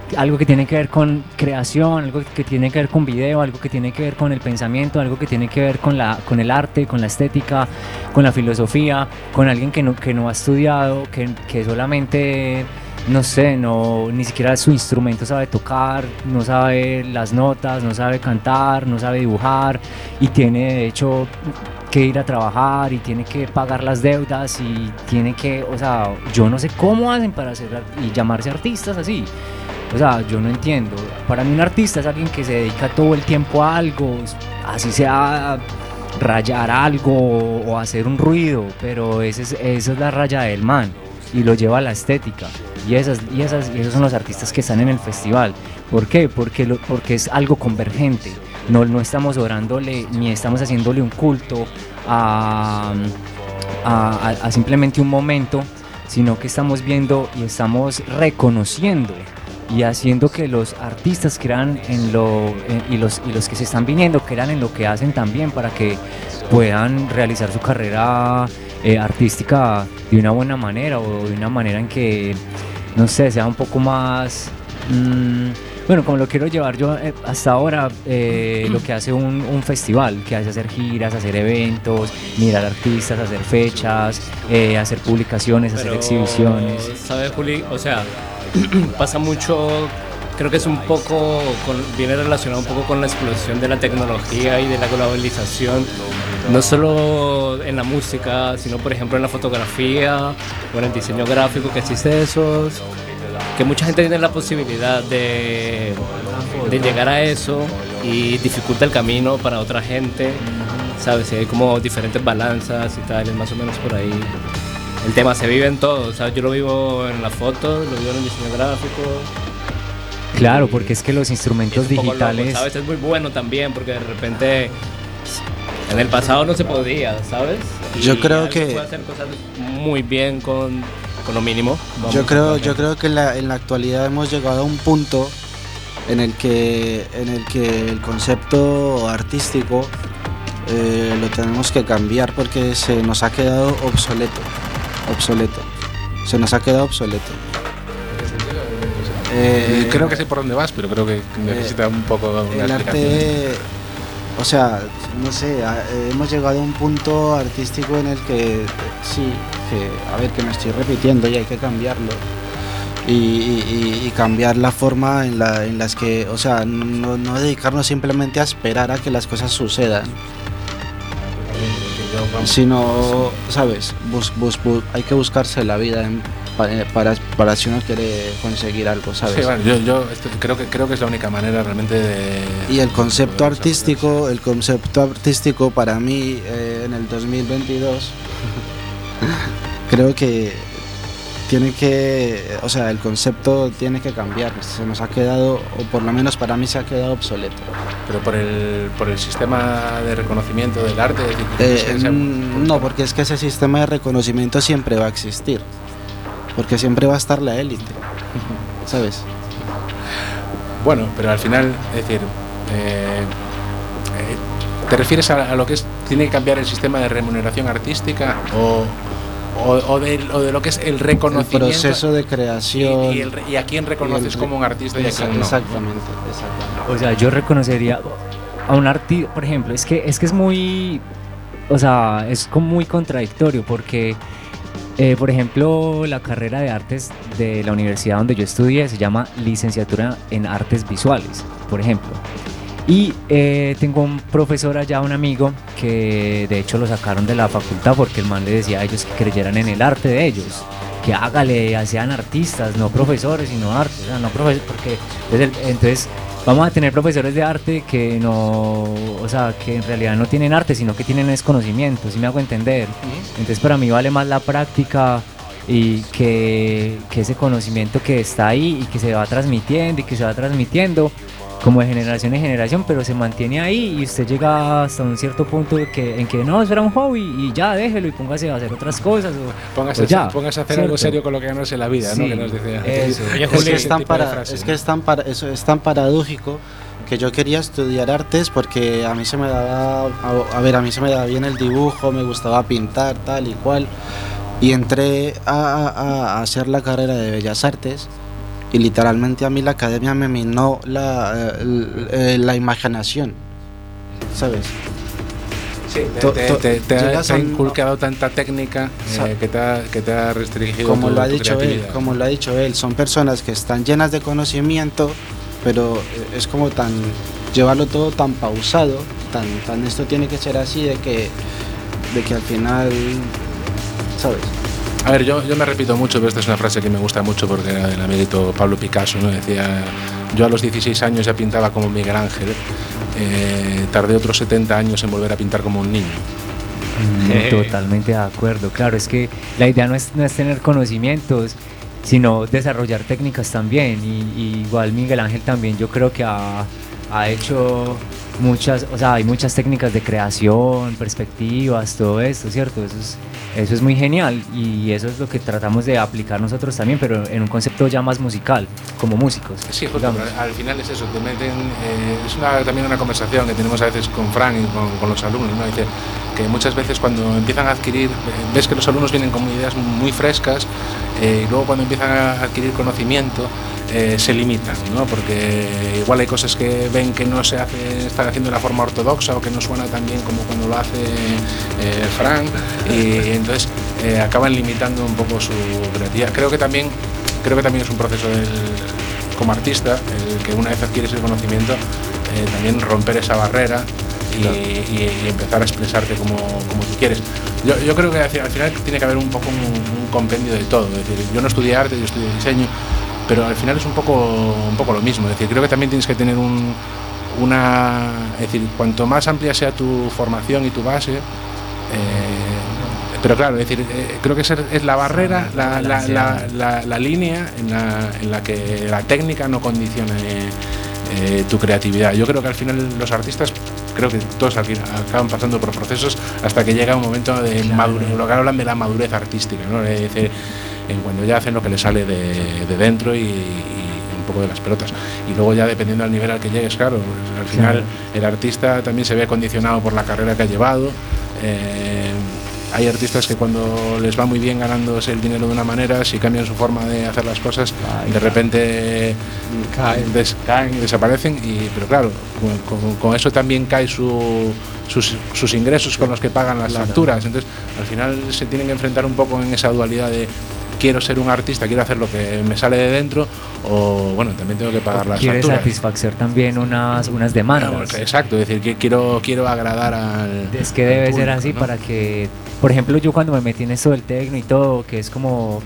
algo que tiene que ver con creación, algo que tiene que ver con video, algo que tiene que ver con el pensamiento, algo que tiene que ver con, la, con el arte, con la estética, con la filosofía, con alguien que no, que no ha estudiado, que, que solamente, no sé, no, ni siquiera su instrumento sabe tocar, no sabe las notas, no sabe cantar, no sabe dibujar y tiene de hecho que ir a trabajar y tiene que pagar las deudas y tiene que, o sea, yo no sé cómo hacen para hacer y llamarse artistas así. O sea, yo no entiendo. Para mí un artista es alguien que se dedica todo el tiempo a algo, así sea rayar algo o hacer un ruido, pero ese es, esa es la raya del man y lo lleva a la estética. Y, esas, y, esas, y esos son los artistas que están en el festival. ¿Por qué? Porque, lo, porque es algo convergente. No, no estamos orándole ni estamos haciéndole un culto a, a, a simplemente un momento, sino que estamos viendo y estamos reconociendo y haciendo que los artistas crean en lo en, y, los, y los que se están viniendo crean en lo que hacen también para que puedan realizar su carrera eh, artística de una buena manera o de una manera en que, no sé, sea un poco más... Mmm, bueno, como lo quiero llevar yo eh, hasta ahora, eh, lo que hace un, un festival, que hace hacer giras, hacer eventos, mirar artistas, hacer fechas, eh, hacer publicaciones, Pero, hacer exhibiciones. ¿Sabes, Juli? O sea, pasa mucho, creo que es un poco, con, viene relacionado un poco con la explosión de la tecnología y de la globalización, no solo en la música, sino por ejemplo en la fotografía o en el diseño gráfico, que existe esos... que mucha gente tiene la posibilidad de, de llegar a eso y dificulta el camino para otra gente, ¿sabes? Y hay como diferentes balanzas y tal, es más o menos por ahí. El tema se vive en todo, ¿sabes? Yo lo vivo en la foto, lo vivo en el diseño gráfico. Claro, porque es que los instrumentos es un poco digitales... loco, ¿sabes? Es muy bueno también, porque de repente en el pasado no se podía, ¿sabes? Y yo creo que... puede hacer cosas muy bien con... con lo mínimo. Yo creo, yo creo que en la, en la actualidad hemos llegado a un punto en el que, en el, que el concepto artístico eh, lo tenemos que cambiar porque se nos ha quedado obsoleto, obsoleto, se nos ha quedado obsoleto. Eh, creo que sé por dónde vas, pero creo que necesita eh, un poco una el explicación. Arte, o sea, no sé, a, hemos llegado a un punto artístico en el que sí, que, a ver, que me estoy repitiendo y hay que cambiarlo y, y, y cambiar la forma en la en las que, o sea, no, no dedicarnos simplemente a esperar a que las cosas sucedan, sino, sabes, bus, bus, bus, hay que buscarse la vida en, para, para, para si uno quiere conseguir algo, ¿sabes? Sí, bueno, yo, yo esto, creo que creo que es la única manera realmente de... Y el concepto artístico, el concepto artístico para mí eh, en el dos mil veintidós creo que tiene que, o sea, el concepto tiene que cambiar, se nos ha quedado, o por lo menos para mí se ha quedado obsoleto. Pero por el, por el sistema de reconocimiento del arte, es decir, eh, ese, no, porque es que ese sistema de reconocimiento siempre va a existir, porque siempre va a estar la élite, ¿sabes? Bueno, pero al final, es decir, eh, eh, ¿te refieres a, a lo que es, tiene que cambiar el sistema de remuneración artística o, o, o, de, o de lo que es el reconocimiento? El proceso de creación. Y, y, el, y a quién reconoces el, como un artista y a quién no. Exactamente, exactamente. O sea, yo reconocería a un artista, por ejemplo, es que, es que es muy, o sea, es como muy contradictorio porque... Eh, por ejemplo, la carrera de artes de la universidad donde yo estudié se llama licenciatura en artes visuales, por ejemplo. Y eh, tengo un profesor allá, un amigo, que de hecho lo sacaron de la facultad porque el man le decía a ellos que creyeran en el arte de ellos, que hágale, sean artistas, no profesores, sino artes, o sea, no profesores, porque entonces, entonces vamos a tener profesores de arte que no, o sea, que en realidad no tienen arte, sino que tienen desconocimiento, ¿sí me hago entender? Entonces para mí vale más la práctica y que, que ese conocimiento que está ahí y que se va transmitiendo y que se va transmitiendo como de generación en generación, pero se mantiene ahí y usted llega hasta un cierto punto que, en que no, eso era un hobby y ya déjelo y póngase a hacer otras cosas o, póngase, o ya, póngase a hacer ¿cierto? Algo serio con lo que ganarse la vida, sí, ¿no? Que nos decía. Eso. Oye, es, que es, tan para, es que es tan para, eso es tan paradójico que yo quería estudiar artes porque a mí se me daba, a, a ver, a mí se me daba bien el dibujo, me gustaba pintar, tal y cual, y entré a, a, a hacer la carrera de Bellas Artes y literalmente a mí la academia me minó la, la, la imaginación, ¿sabes? Sí, te, te, te, te, ha, te ha inculcado tanta técnica eh, que, te ha, que te ha restringido como tu, lo ha tu dicho él, como lo ha dicho él, son personas que están llenas de conocimiento, pero es como tan llevarlo todo tan pausado, tan, tan esto tiene que ser así de que, de que al final, ¿sabes? A ver, yo, yo me repito mucho, pero esta es una frase que me gusta mucho porque era del amiguito Pablo Picasso, ¿no? Decía, yo a los dieciséis años ya pintaba como Miguel Ángel, eh, tardé otros setenta años en volver a pintar como un niño. Mm, totalmente de acuerdo, claro, es que la idea no es, no es tener conocimientos, sino desarrollar técnicas también, y, y igual Miguel Ángel también yo creo que ha, ha hecho muchas, o sea, hay muchas técnicas de creación, perspectivas, todo esto, ¿cierto? Eso es, eso es muy genial y eso es lo que tratamos de aplicar nosotros también, pero en un concepto ya más musical, como músicos. Sí, justo, al final es eso, te meten, eh, es una, también una conversación que tenemos a veces con Fran y con, con los alumnos, ¿no? Dice que muchas veces cuando empiezan a adquirir, ves que los alumnos vienen con ideas muy frescas, eh, y luego cuando empiezan a adquirir conocimiento, Eh, se limitan, ¿no? Porque igual hay cosas que ven que no se hace, están haciendo de la forma ortodoxa o que no suena tan bien como cuando lo hace eh, Fran, y entonces eh, acaban limitando un poco su creatividad. Creo que también, creo que también es un proceso del, como artista, el que una vez adquieres el conocimiento, eh, también romper esa barrera y, claro. y, y empezar a expresarte como, como tú quieres. Yo, yo creo que al final tiene que haber un poco un, un compendio de todo. Es decir, yo no estudié arte, yo estudié diseño, pero al final es un poco, un poco lo mismo. Es decir, creo que también tienes que tener un, una... Es decir, cuanto más amplia sea tu formación y tu base, eh, pero claro, es decir, eh, creo que es, es la barrera, la, la, la, la, la línea en la, en la que la técnica no condiciona eh, tu creatividad. Yo creo que al final los artistas, creo que todos acaban pasando por procesos hasta que llega un momento de claro. madurez, lo que hablan de la madurez artística, ¿no? Es decir, en cuando ya hacen lo que les sale de, de dentro y, y un poco de las pelotas. Y luego ya dependiendo del nivel al que llegues, claro, al final claro. el artista también se ve condicionado por la carrera que ha llevado. Eh, hay artistas que cuando les va muy bien ganándose el dinero de una manera, si cambian su forma de hacer las cosas, Ay, de repente caen, des, caen y desaparecen. Y, pero claro, con, con, con eso también caen su, sus, sus ingresos con los que pagan las claro. facturas. Entonces, al final se tienen que enfrentar un poco en esa dualidad de quiero ser un artista, quiero hacer lo que me sale de dentro, o bueno, también tengo que pagar las quiere facturas. Quiere satisfacer también unas, unas demandas. Bueno, exacto, es decir, que quiero, quiero agradar al Es que debe público, ser así, ¿no? Para que, por ejemplo, yo cuando me metí en esto del techno y todo, que es como,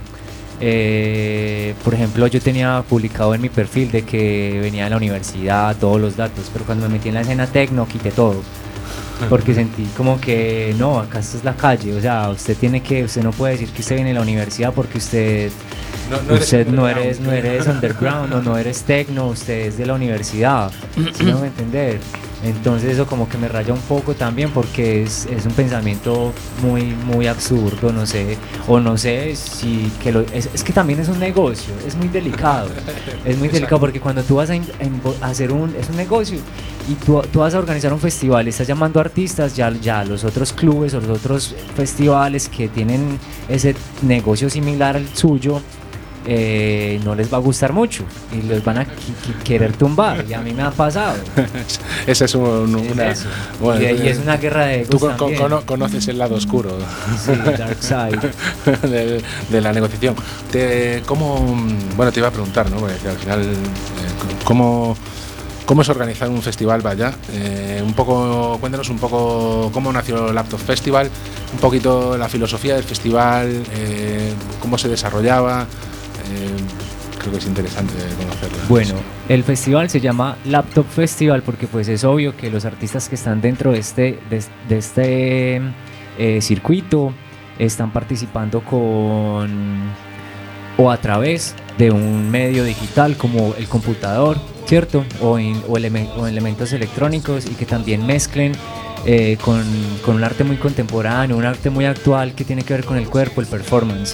eh, por ejemplo, yo tenía publicado en mi perfil de que venía de la universidad, todos los datos, pero cuando me metí en la escena techno quité todo. Porque sentí como que no, acá esta es la calle, o sea, usted tiene que, usted no puede decir que usted viene de la universidad porque usted no, no usted eres no eres no eres underground o no eres techno, usted es de la universidad, ¿sí me voy a entender? Entonces eso como que me raya un poco también porque es, es un pensamiento muy muy absurdo, no sé, o no sé si que lo, es, es que también es un negocio, es muy delicado, es muy delicado porque cuando tú vas a, in, a hacer un, es un negocio y tú, tú vas a organizar un festival, estás llamando a artistas, ya, ya los otros clubes o los otros festivales que tienen ese negocio similar al suyo, Eh, no les va a gustar mucho y los van a qu- querer tumbar, y a mí me ha pasado. Esa es un, una es bueno, y, y es una guerra de tú con, con, con, conoces el lado oscuro sí, dark side de, de la negociación. Te, ¿cómo, bueno, te iba a preguntar, ¿no? Porque al final eh, ¿cómo, cómo es organizar un festival? Vaya, eh, un poco, cuéntanos un poco cómo nació el Laptop Festival, un poquito la filosofía del festival, eh, cómo se desarrollaba. Eh, creo que es interesante conocerlo. Bueno, el festival se llama Laptop Festival porque pues es obvio que los artistas que están dentro de este, de, de este eh, circuito están participando con o a través de un medio digital como el computador, ¿cierto? O, en, o, ele- o elementos electrónicos y que también mezclen eh, con, con un arte muy contemporáneo, un arte muy actual que tiene que ver con el cuerpo, el performance.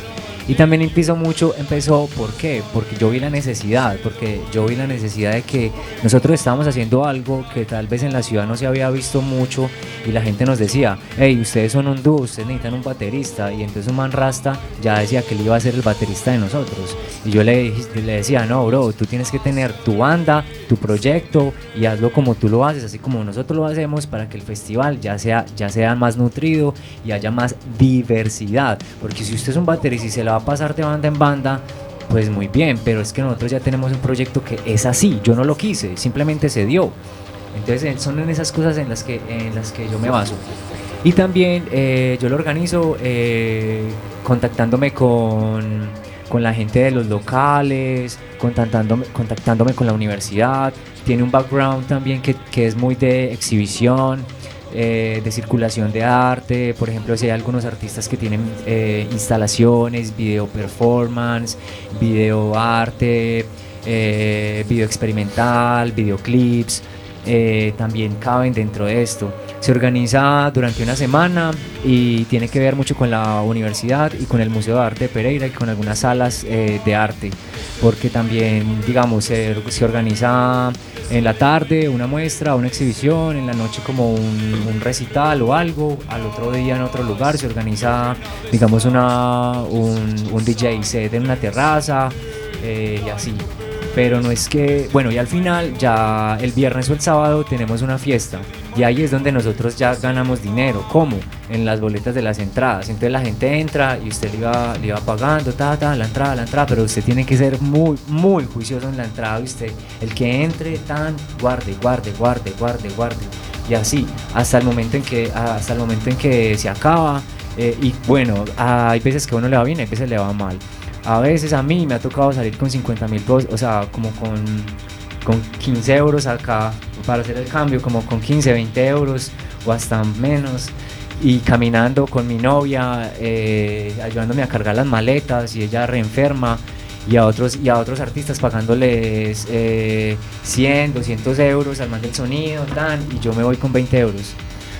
Y también empezó mucho, empezó, ¿por qué? Porque yo vi la necesidad, porque yo vi la necesidad de que nosotros estábamos haciendo algo que tal vez en la ciudad no se había visto mucho y la gente nos decía, hey, ustedes son un dúo, ustedes necesitan un baterista, y entonces un man rasta ya decía que él iba a ser el baterista de nosotros, y yo le, le decía, no bro, tú tienes que tener tu banda, tu proyecto, y hazlo como tú lo haces, así como nosotros lo hacemos, para que el festival ya sea, ya sea más nutrido y haya más diversidad, porque si usted es un baterista y se la va a pasar de banda en banda, pues muy bien, pero es que nosotros ya tenemos un proyecto que es así, yo no lo quise, simplemente se dio. Entonces son en esas cosas en las que, en las que yo me baso. Y también eh, yo lo organizo eh, contactándome con, con la gente de los locales, contactándome, contactándome con la universidad. Tiene un background también que, que es muy de exhibición, eh, de circulación de arte. Por ejemplo, si hay algunos artistas que tienen eh, instalaciones, video performance, video arte, eh, video experimental, videoclips. Eh, también caben dentro de esto. Se organiza durante una semana y tiene que ver mucho con la universidad y con el Museo de Arte de Pereira y con algunas salas eh, de arte, porque también, digamos, se, se organiza en la tarde una muestra, una exhibición, en la noche como un, un recital o algo, al otro día en otro lugar se organiza, digamos, una, un, un D J set en una terraza eh, y así. Pero no es que, bueno, y al final ya el viernes o el sábado tenemos una fiesta y ahí es donde nosotros ya ganamos dinero. ¿Cómo? En las boletas de las entradas. Entonces la gente entra y usted le iba, le iba pagando, ta, ta, la entrada, la entrada, pero usted tiene que ser muy, muy juicioso en la entrada. Usted, el que entre, tan, guarde, guarde, guarde, guarde, guarde. Y así, hasta el momento en que, hasta el momento en que se acaba. Eh, y bueno, hay veces que a uno le va bien, hay veces le va mal. A veces a mí me ha tocado salir con cincuenta mil pesos, o sea, como con, con quince euros acá para hacer el cambio, como con quince, veinte euros o hasta menos, y caminando con mi novia, eh, ayudándome a cargar las maletas, y ella reenferma, y a otros, y a otros artistas pagándoles eh, cien, doscientos euros al man del sonido, tan, y yo me voy con veinte euros.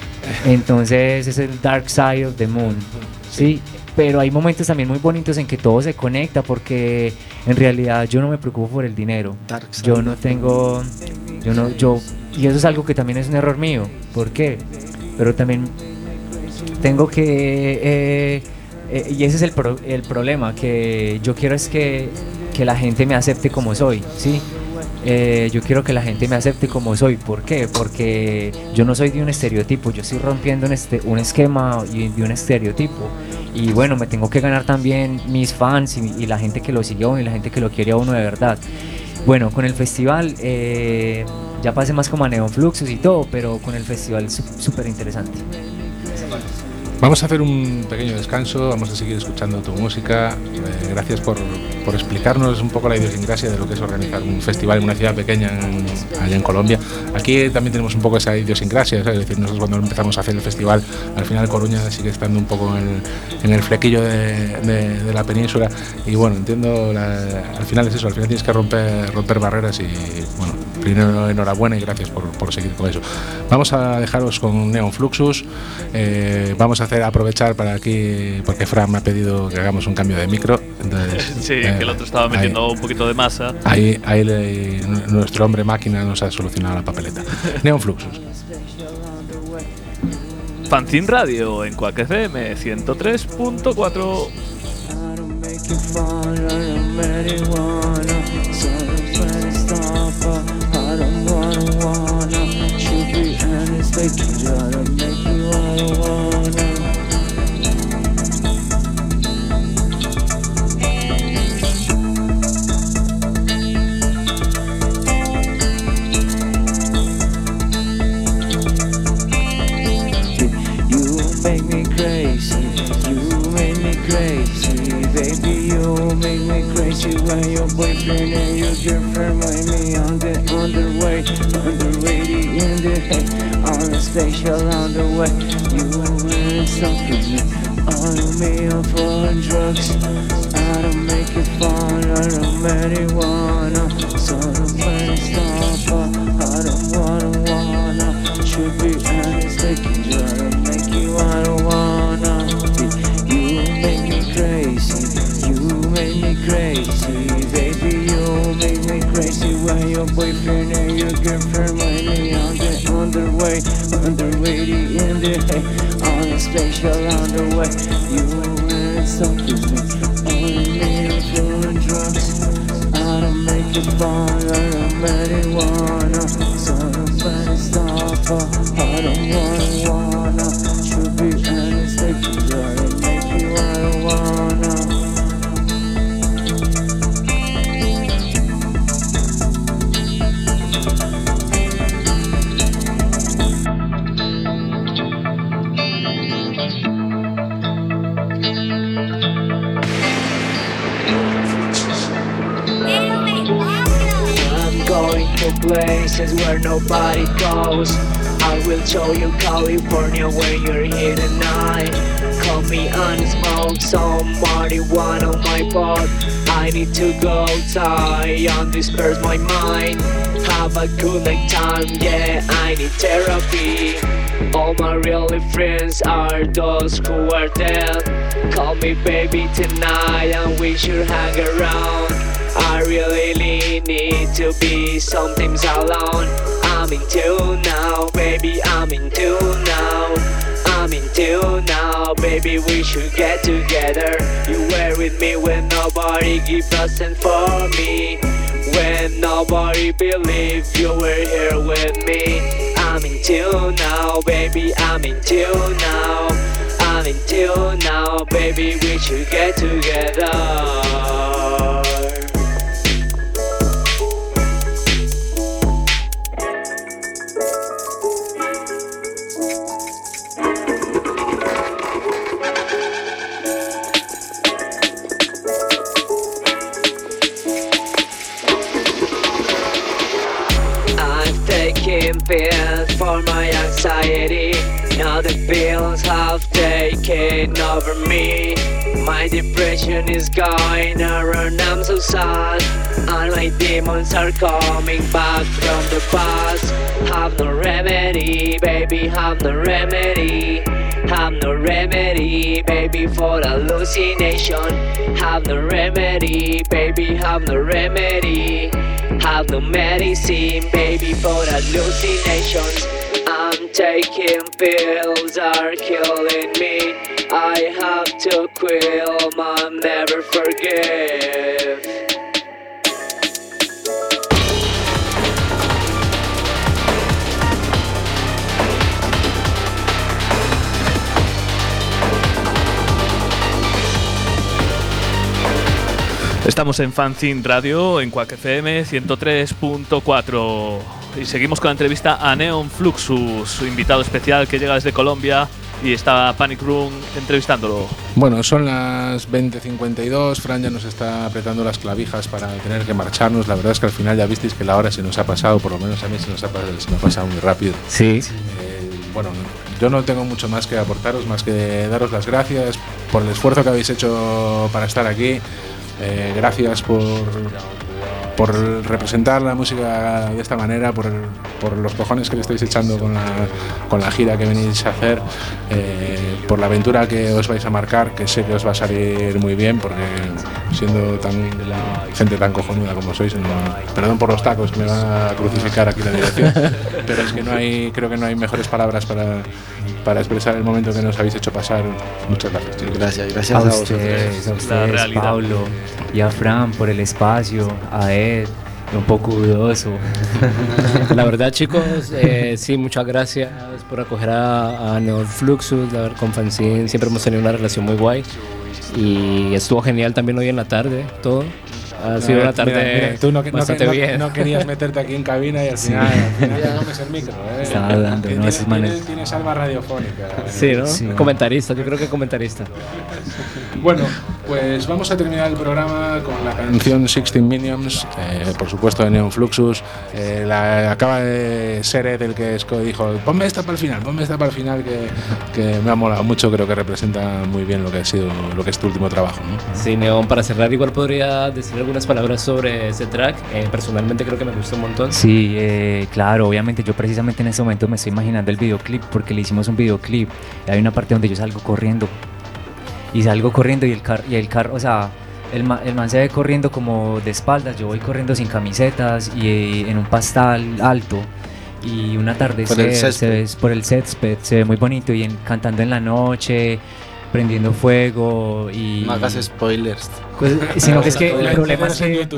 Entonces es el dark side of the moon, ¿sí? Pero hay momentos también muy bonitos en que todo se conecta, porque en realidad yo no me preocupo por el dinero. Yo no tengo, yo no, yo, y eso es algo que también es un error mío. ¿Por qué? Pero también tengo que, eh, eh, y ese es el, pro, el problema, que yo quiero es que, que la gente me acepte como soy, ¿sí? Eh, yo quiero que la gente me acepte como soy. ¿Por qué? Porque yo no soy de un estereotipo, yo estoy rompiendo un, este, un esquema y de un estereotipo. Y bueno, me tengo que ganar también mis fans y, y la gente que lo siguió y la gente que lo quiere a uno de verdad. Bueno, con el festival eh, ya pasé más como a Neon Fluxus y todo, pero con el festival es súper interesante. Vamos a hacer un pequeño descanso, vamos a seguir escuchando tu música. Eh, gracias por, por explicarnos un poco la idiosincrasia de lo que es organizar un festival en una ciudad pequeña en, allá en Colombia. Aquí también tenemos un poco esa idiosincrasia, ¿sabes? Es decir, nosotros cuando empezamos a hacer el festival, al final Coruña sigue estando un poco en el, en el flequillo de, de, de la península, y bueno, entiendo, la, al final es eso, al final tienes que romper, romper barreras, y bueno, primero enhorabuena y gracias por, por seguir con eso. Vamos a dejaros con Neon Fluxus, eh, vamos a hacer aprovechar para aquí, porque Fran me ha pedido que hagamos un cambio de micro, entonces, sí, eh, que el otro estaba metiendo ahí, un poquito de masa. Ahí, ahí le, nuestro hombre máquina nos ha solucionado la papeleta. Neon Fluxus. Fanzine Radio en Quack F M ciento tres punto cuatro. When your boyfriend and your girlfriend with me on the on the way, on the radio in the head, on the spatial on the way. You wearing something on me off on drugs. I don't make it fun, I don't marijuana. So don't let it stop. I don't wanna wanna. Should be honest, I can try to make you I don't wanna. You make me crazy. You your boyfriend and your girlfriend might be on the underway, underrated in the hay, on a special underway. You wear something only me, I'm feeling drugs. I don't make it fun, I don't marijuana. So nobody stop, I don't wanna, wanna. Should be honest, I can try to make you I don't wanna. Places where nobody goes. I will show you California when you're here tonight. Call me and smoke some marijuana on my boat. I need to go outside and disperse my mind. Have a good night time, yeah, I need therapy. All my really friends are those who are dead. Call me baby tonight and we should hang around. I really need to be sometimes alone. I'm in tune now, baby, I'm in tune now. I'm in tune now, baby, we should get together. You were with me when nobody gave present for me. When nobody believed you were here with me. I'm in tune now, baby, I'm in tune now. I'm in tune now, baby, we should get together. Pills for my anxiety. Now the pills have taken over me. My depression is going around, I'm so sad. And my demons are coming back from the past. Have no remedy, baby, have no remedy. Have no remedy, baby, for hallucination. Have no remedy, baby, have no remedy. Have no medicine, baby, for hallucinations. I'm taking pills, are killing me. I have to quit, mom, never forgive. Estamos en Fanzine Radio, en Quack F M ciento tres punto cuatro y seguimos con la entrevista a Neon Fluxus, su invitado especial que llega desde Colombia y está Panic Room entrevistándolo. Bueno, son las veinte cincuenta y dos, Fran ya nos está apretando las clavijas para tener que marcharnos. La verdad es que al final ya visteis que la hora se nos ha pasado, por lo menos a mí se nos ha pasado, se me ha pasado muy rápido. Sí. Eh, bueno, yo no tengo mucho más que aportaros, más que daros las gracias por el esfuerzo que habéis hecho para estar aquí. Eh, gracias por, por representar la música de esta manera, por, por los cojones que le estáis echando con la, con la gira que venís a hacer, eh, por la aventura que os vais a marcar, que sé que os va a salir muy bien, porque siendo tan gente tan cojonuda como sois, no, perdón por los tacos que me va a crucificar aquí la dirección, pero es que no hay, creo que no hay mejores palabras para, para expresar el momento que nos habéis hecho pasar. Muchas gracias, chicos. Gracias, gracias A a, ustedes, vosotros. a ustedes, Pablo, y a Fran por el espacio, a Ed, un poco dudoso. La verdad, chicos, eh, sí, muchas gracias por acoger a, a Neon Fluxus, a ver, con Fanzine siempre hemos tenido una relación muy guay y estuvo genial también hoy en la tarde, todo. Ha sido una tarde mira, mira, tú no, bastante no, bien. No, no querías meterte aquí en cabina y al final, al final te comes el micro. ¿eh? Estaba hablando, ¿no? Tienes, Esas maneras. tienes, tienes alma radiofónica. Sí, ¿no? Sí. Comentarista, yo creo que comentarista. Bueno, pues vamos a terminar el programa con la canción sixteen Minions, eh, por supuesto de Neon Fluxus. Eh, la, acaba de ser Ed el que dijo, ponme esta para el final, ponme esta para el final, que, que me ha molado mucho, creo que representa muy bien lo que ha sido, lo que es tu último trabajo, ¿no? Sí, Neon, para cerrar igual podría decir algunas palabras sobre ese track. Eh, personalmente creo que me gustó un montón. Sí, eh, claro, obviamente yo precisamente en este momento me estoy imaginando el videoclip porque le hicimos un videoclip y hay una parte donde yo salgo corriendo y salgo corriendo y el carro, y el carro, o sea, el, ma, el man se ve corriendo como de espaldas, yo voy corriendo sin camisetas y eh, en un pastal alto. Y un atardecer, por el se ve, por el césped, se ve muy bonito y en, cantando en la noche, prendiendo fuego y... No hagas spoilers. Pues, sino que es que el problema es que...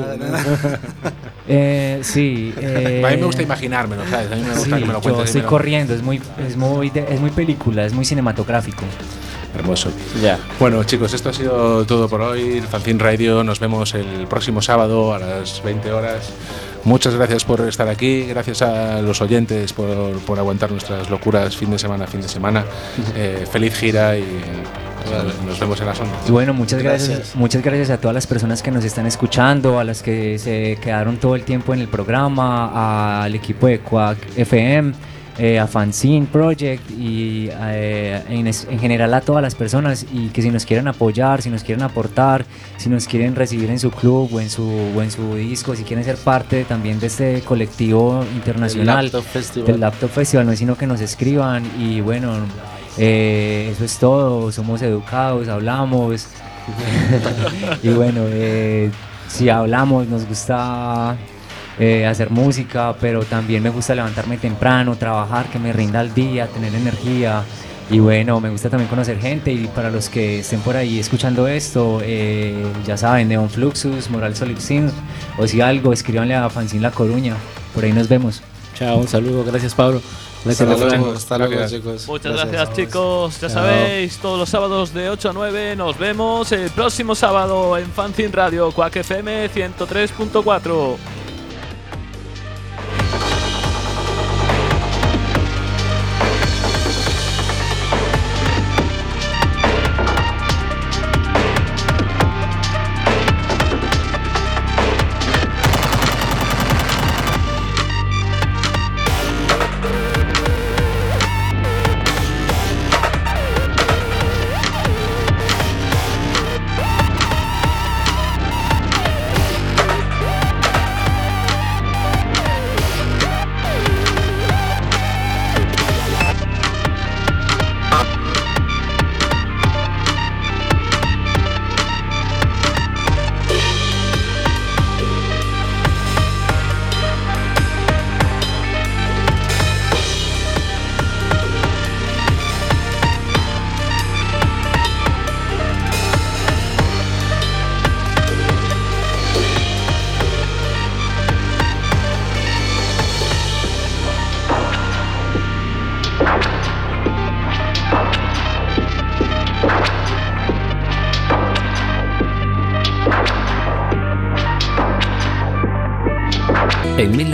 Eh, sí. Eh, a mí me gusta imaginármelo, ¿sabes? A mí me gusta sí, que me lo cuentes. yo estoy corriendo, es muy, es, muy de, es muy película, es muy cinematográfico. Hermoso. Ya. Bueno, chicos, esto ha sido todo por hoy. El Fanzine Radio, nos vemos el próximo sábado a las veinte horas. Muchas gracias por estar aquí, gracias a los oyentes por, por aguantar nuestras locuras fin de semana a fin de semana. Eh, feliz gira y vale, nos vemos en las ondas. Y bueno, muchas gracias. Gracias. muchas gracias a todas las personas que nos están escuchando, a las que se quedaron todo el tiempo en el programa, al equipo de Quack F M. Eh, a Fanzine Project y eh, en, en general a todas las personas, y que si nos quieren apoyar, si nos quieren aportar, si nos quieren recibir en su club o en su, o en su disco, si quieren ser parte también de este colectivo internacional El Laptop Festival. del Laptop Festival, no es sino que nos escriban. Y bueno, eh, eso es todo, somos educados, hablamos y bueno, eh, si hablamos, nos gusta Eh, hacer música, pero también me gusta levantarme temprano, trabajar, que me rinda el día, tener energía. Y bueno, me gusta también conocer gente. Y para los que estén por ahí escuchando esto, eh, ya saben, Neon Fluxus, Moral Solid Sin, o si algo, escríbanle a Fanzine La Coruña. Por ahí nos vemos. Chao, un saludo, gracias Pablo. Gracias, Hasta luego, Rafael. hasta luego, Gracias. chicos. Muchas gracias, Gracias. chicos. Ya Chao. sabéis, todos los sábados de ocho a nueve nos vemos el próximo sábado en Fanzine Radio, Quack F M ciento tres punto cuatro. En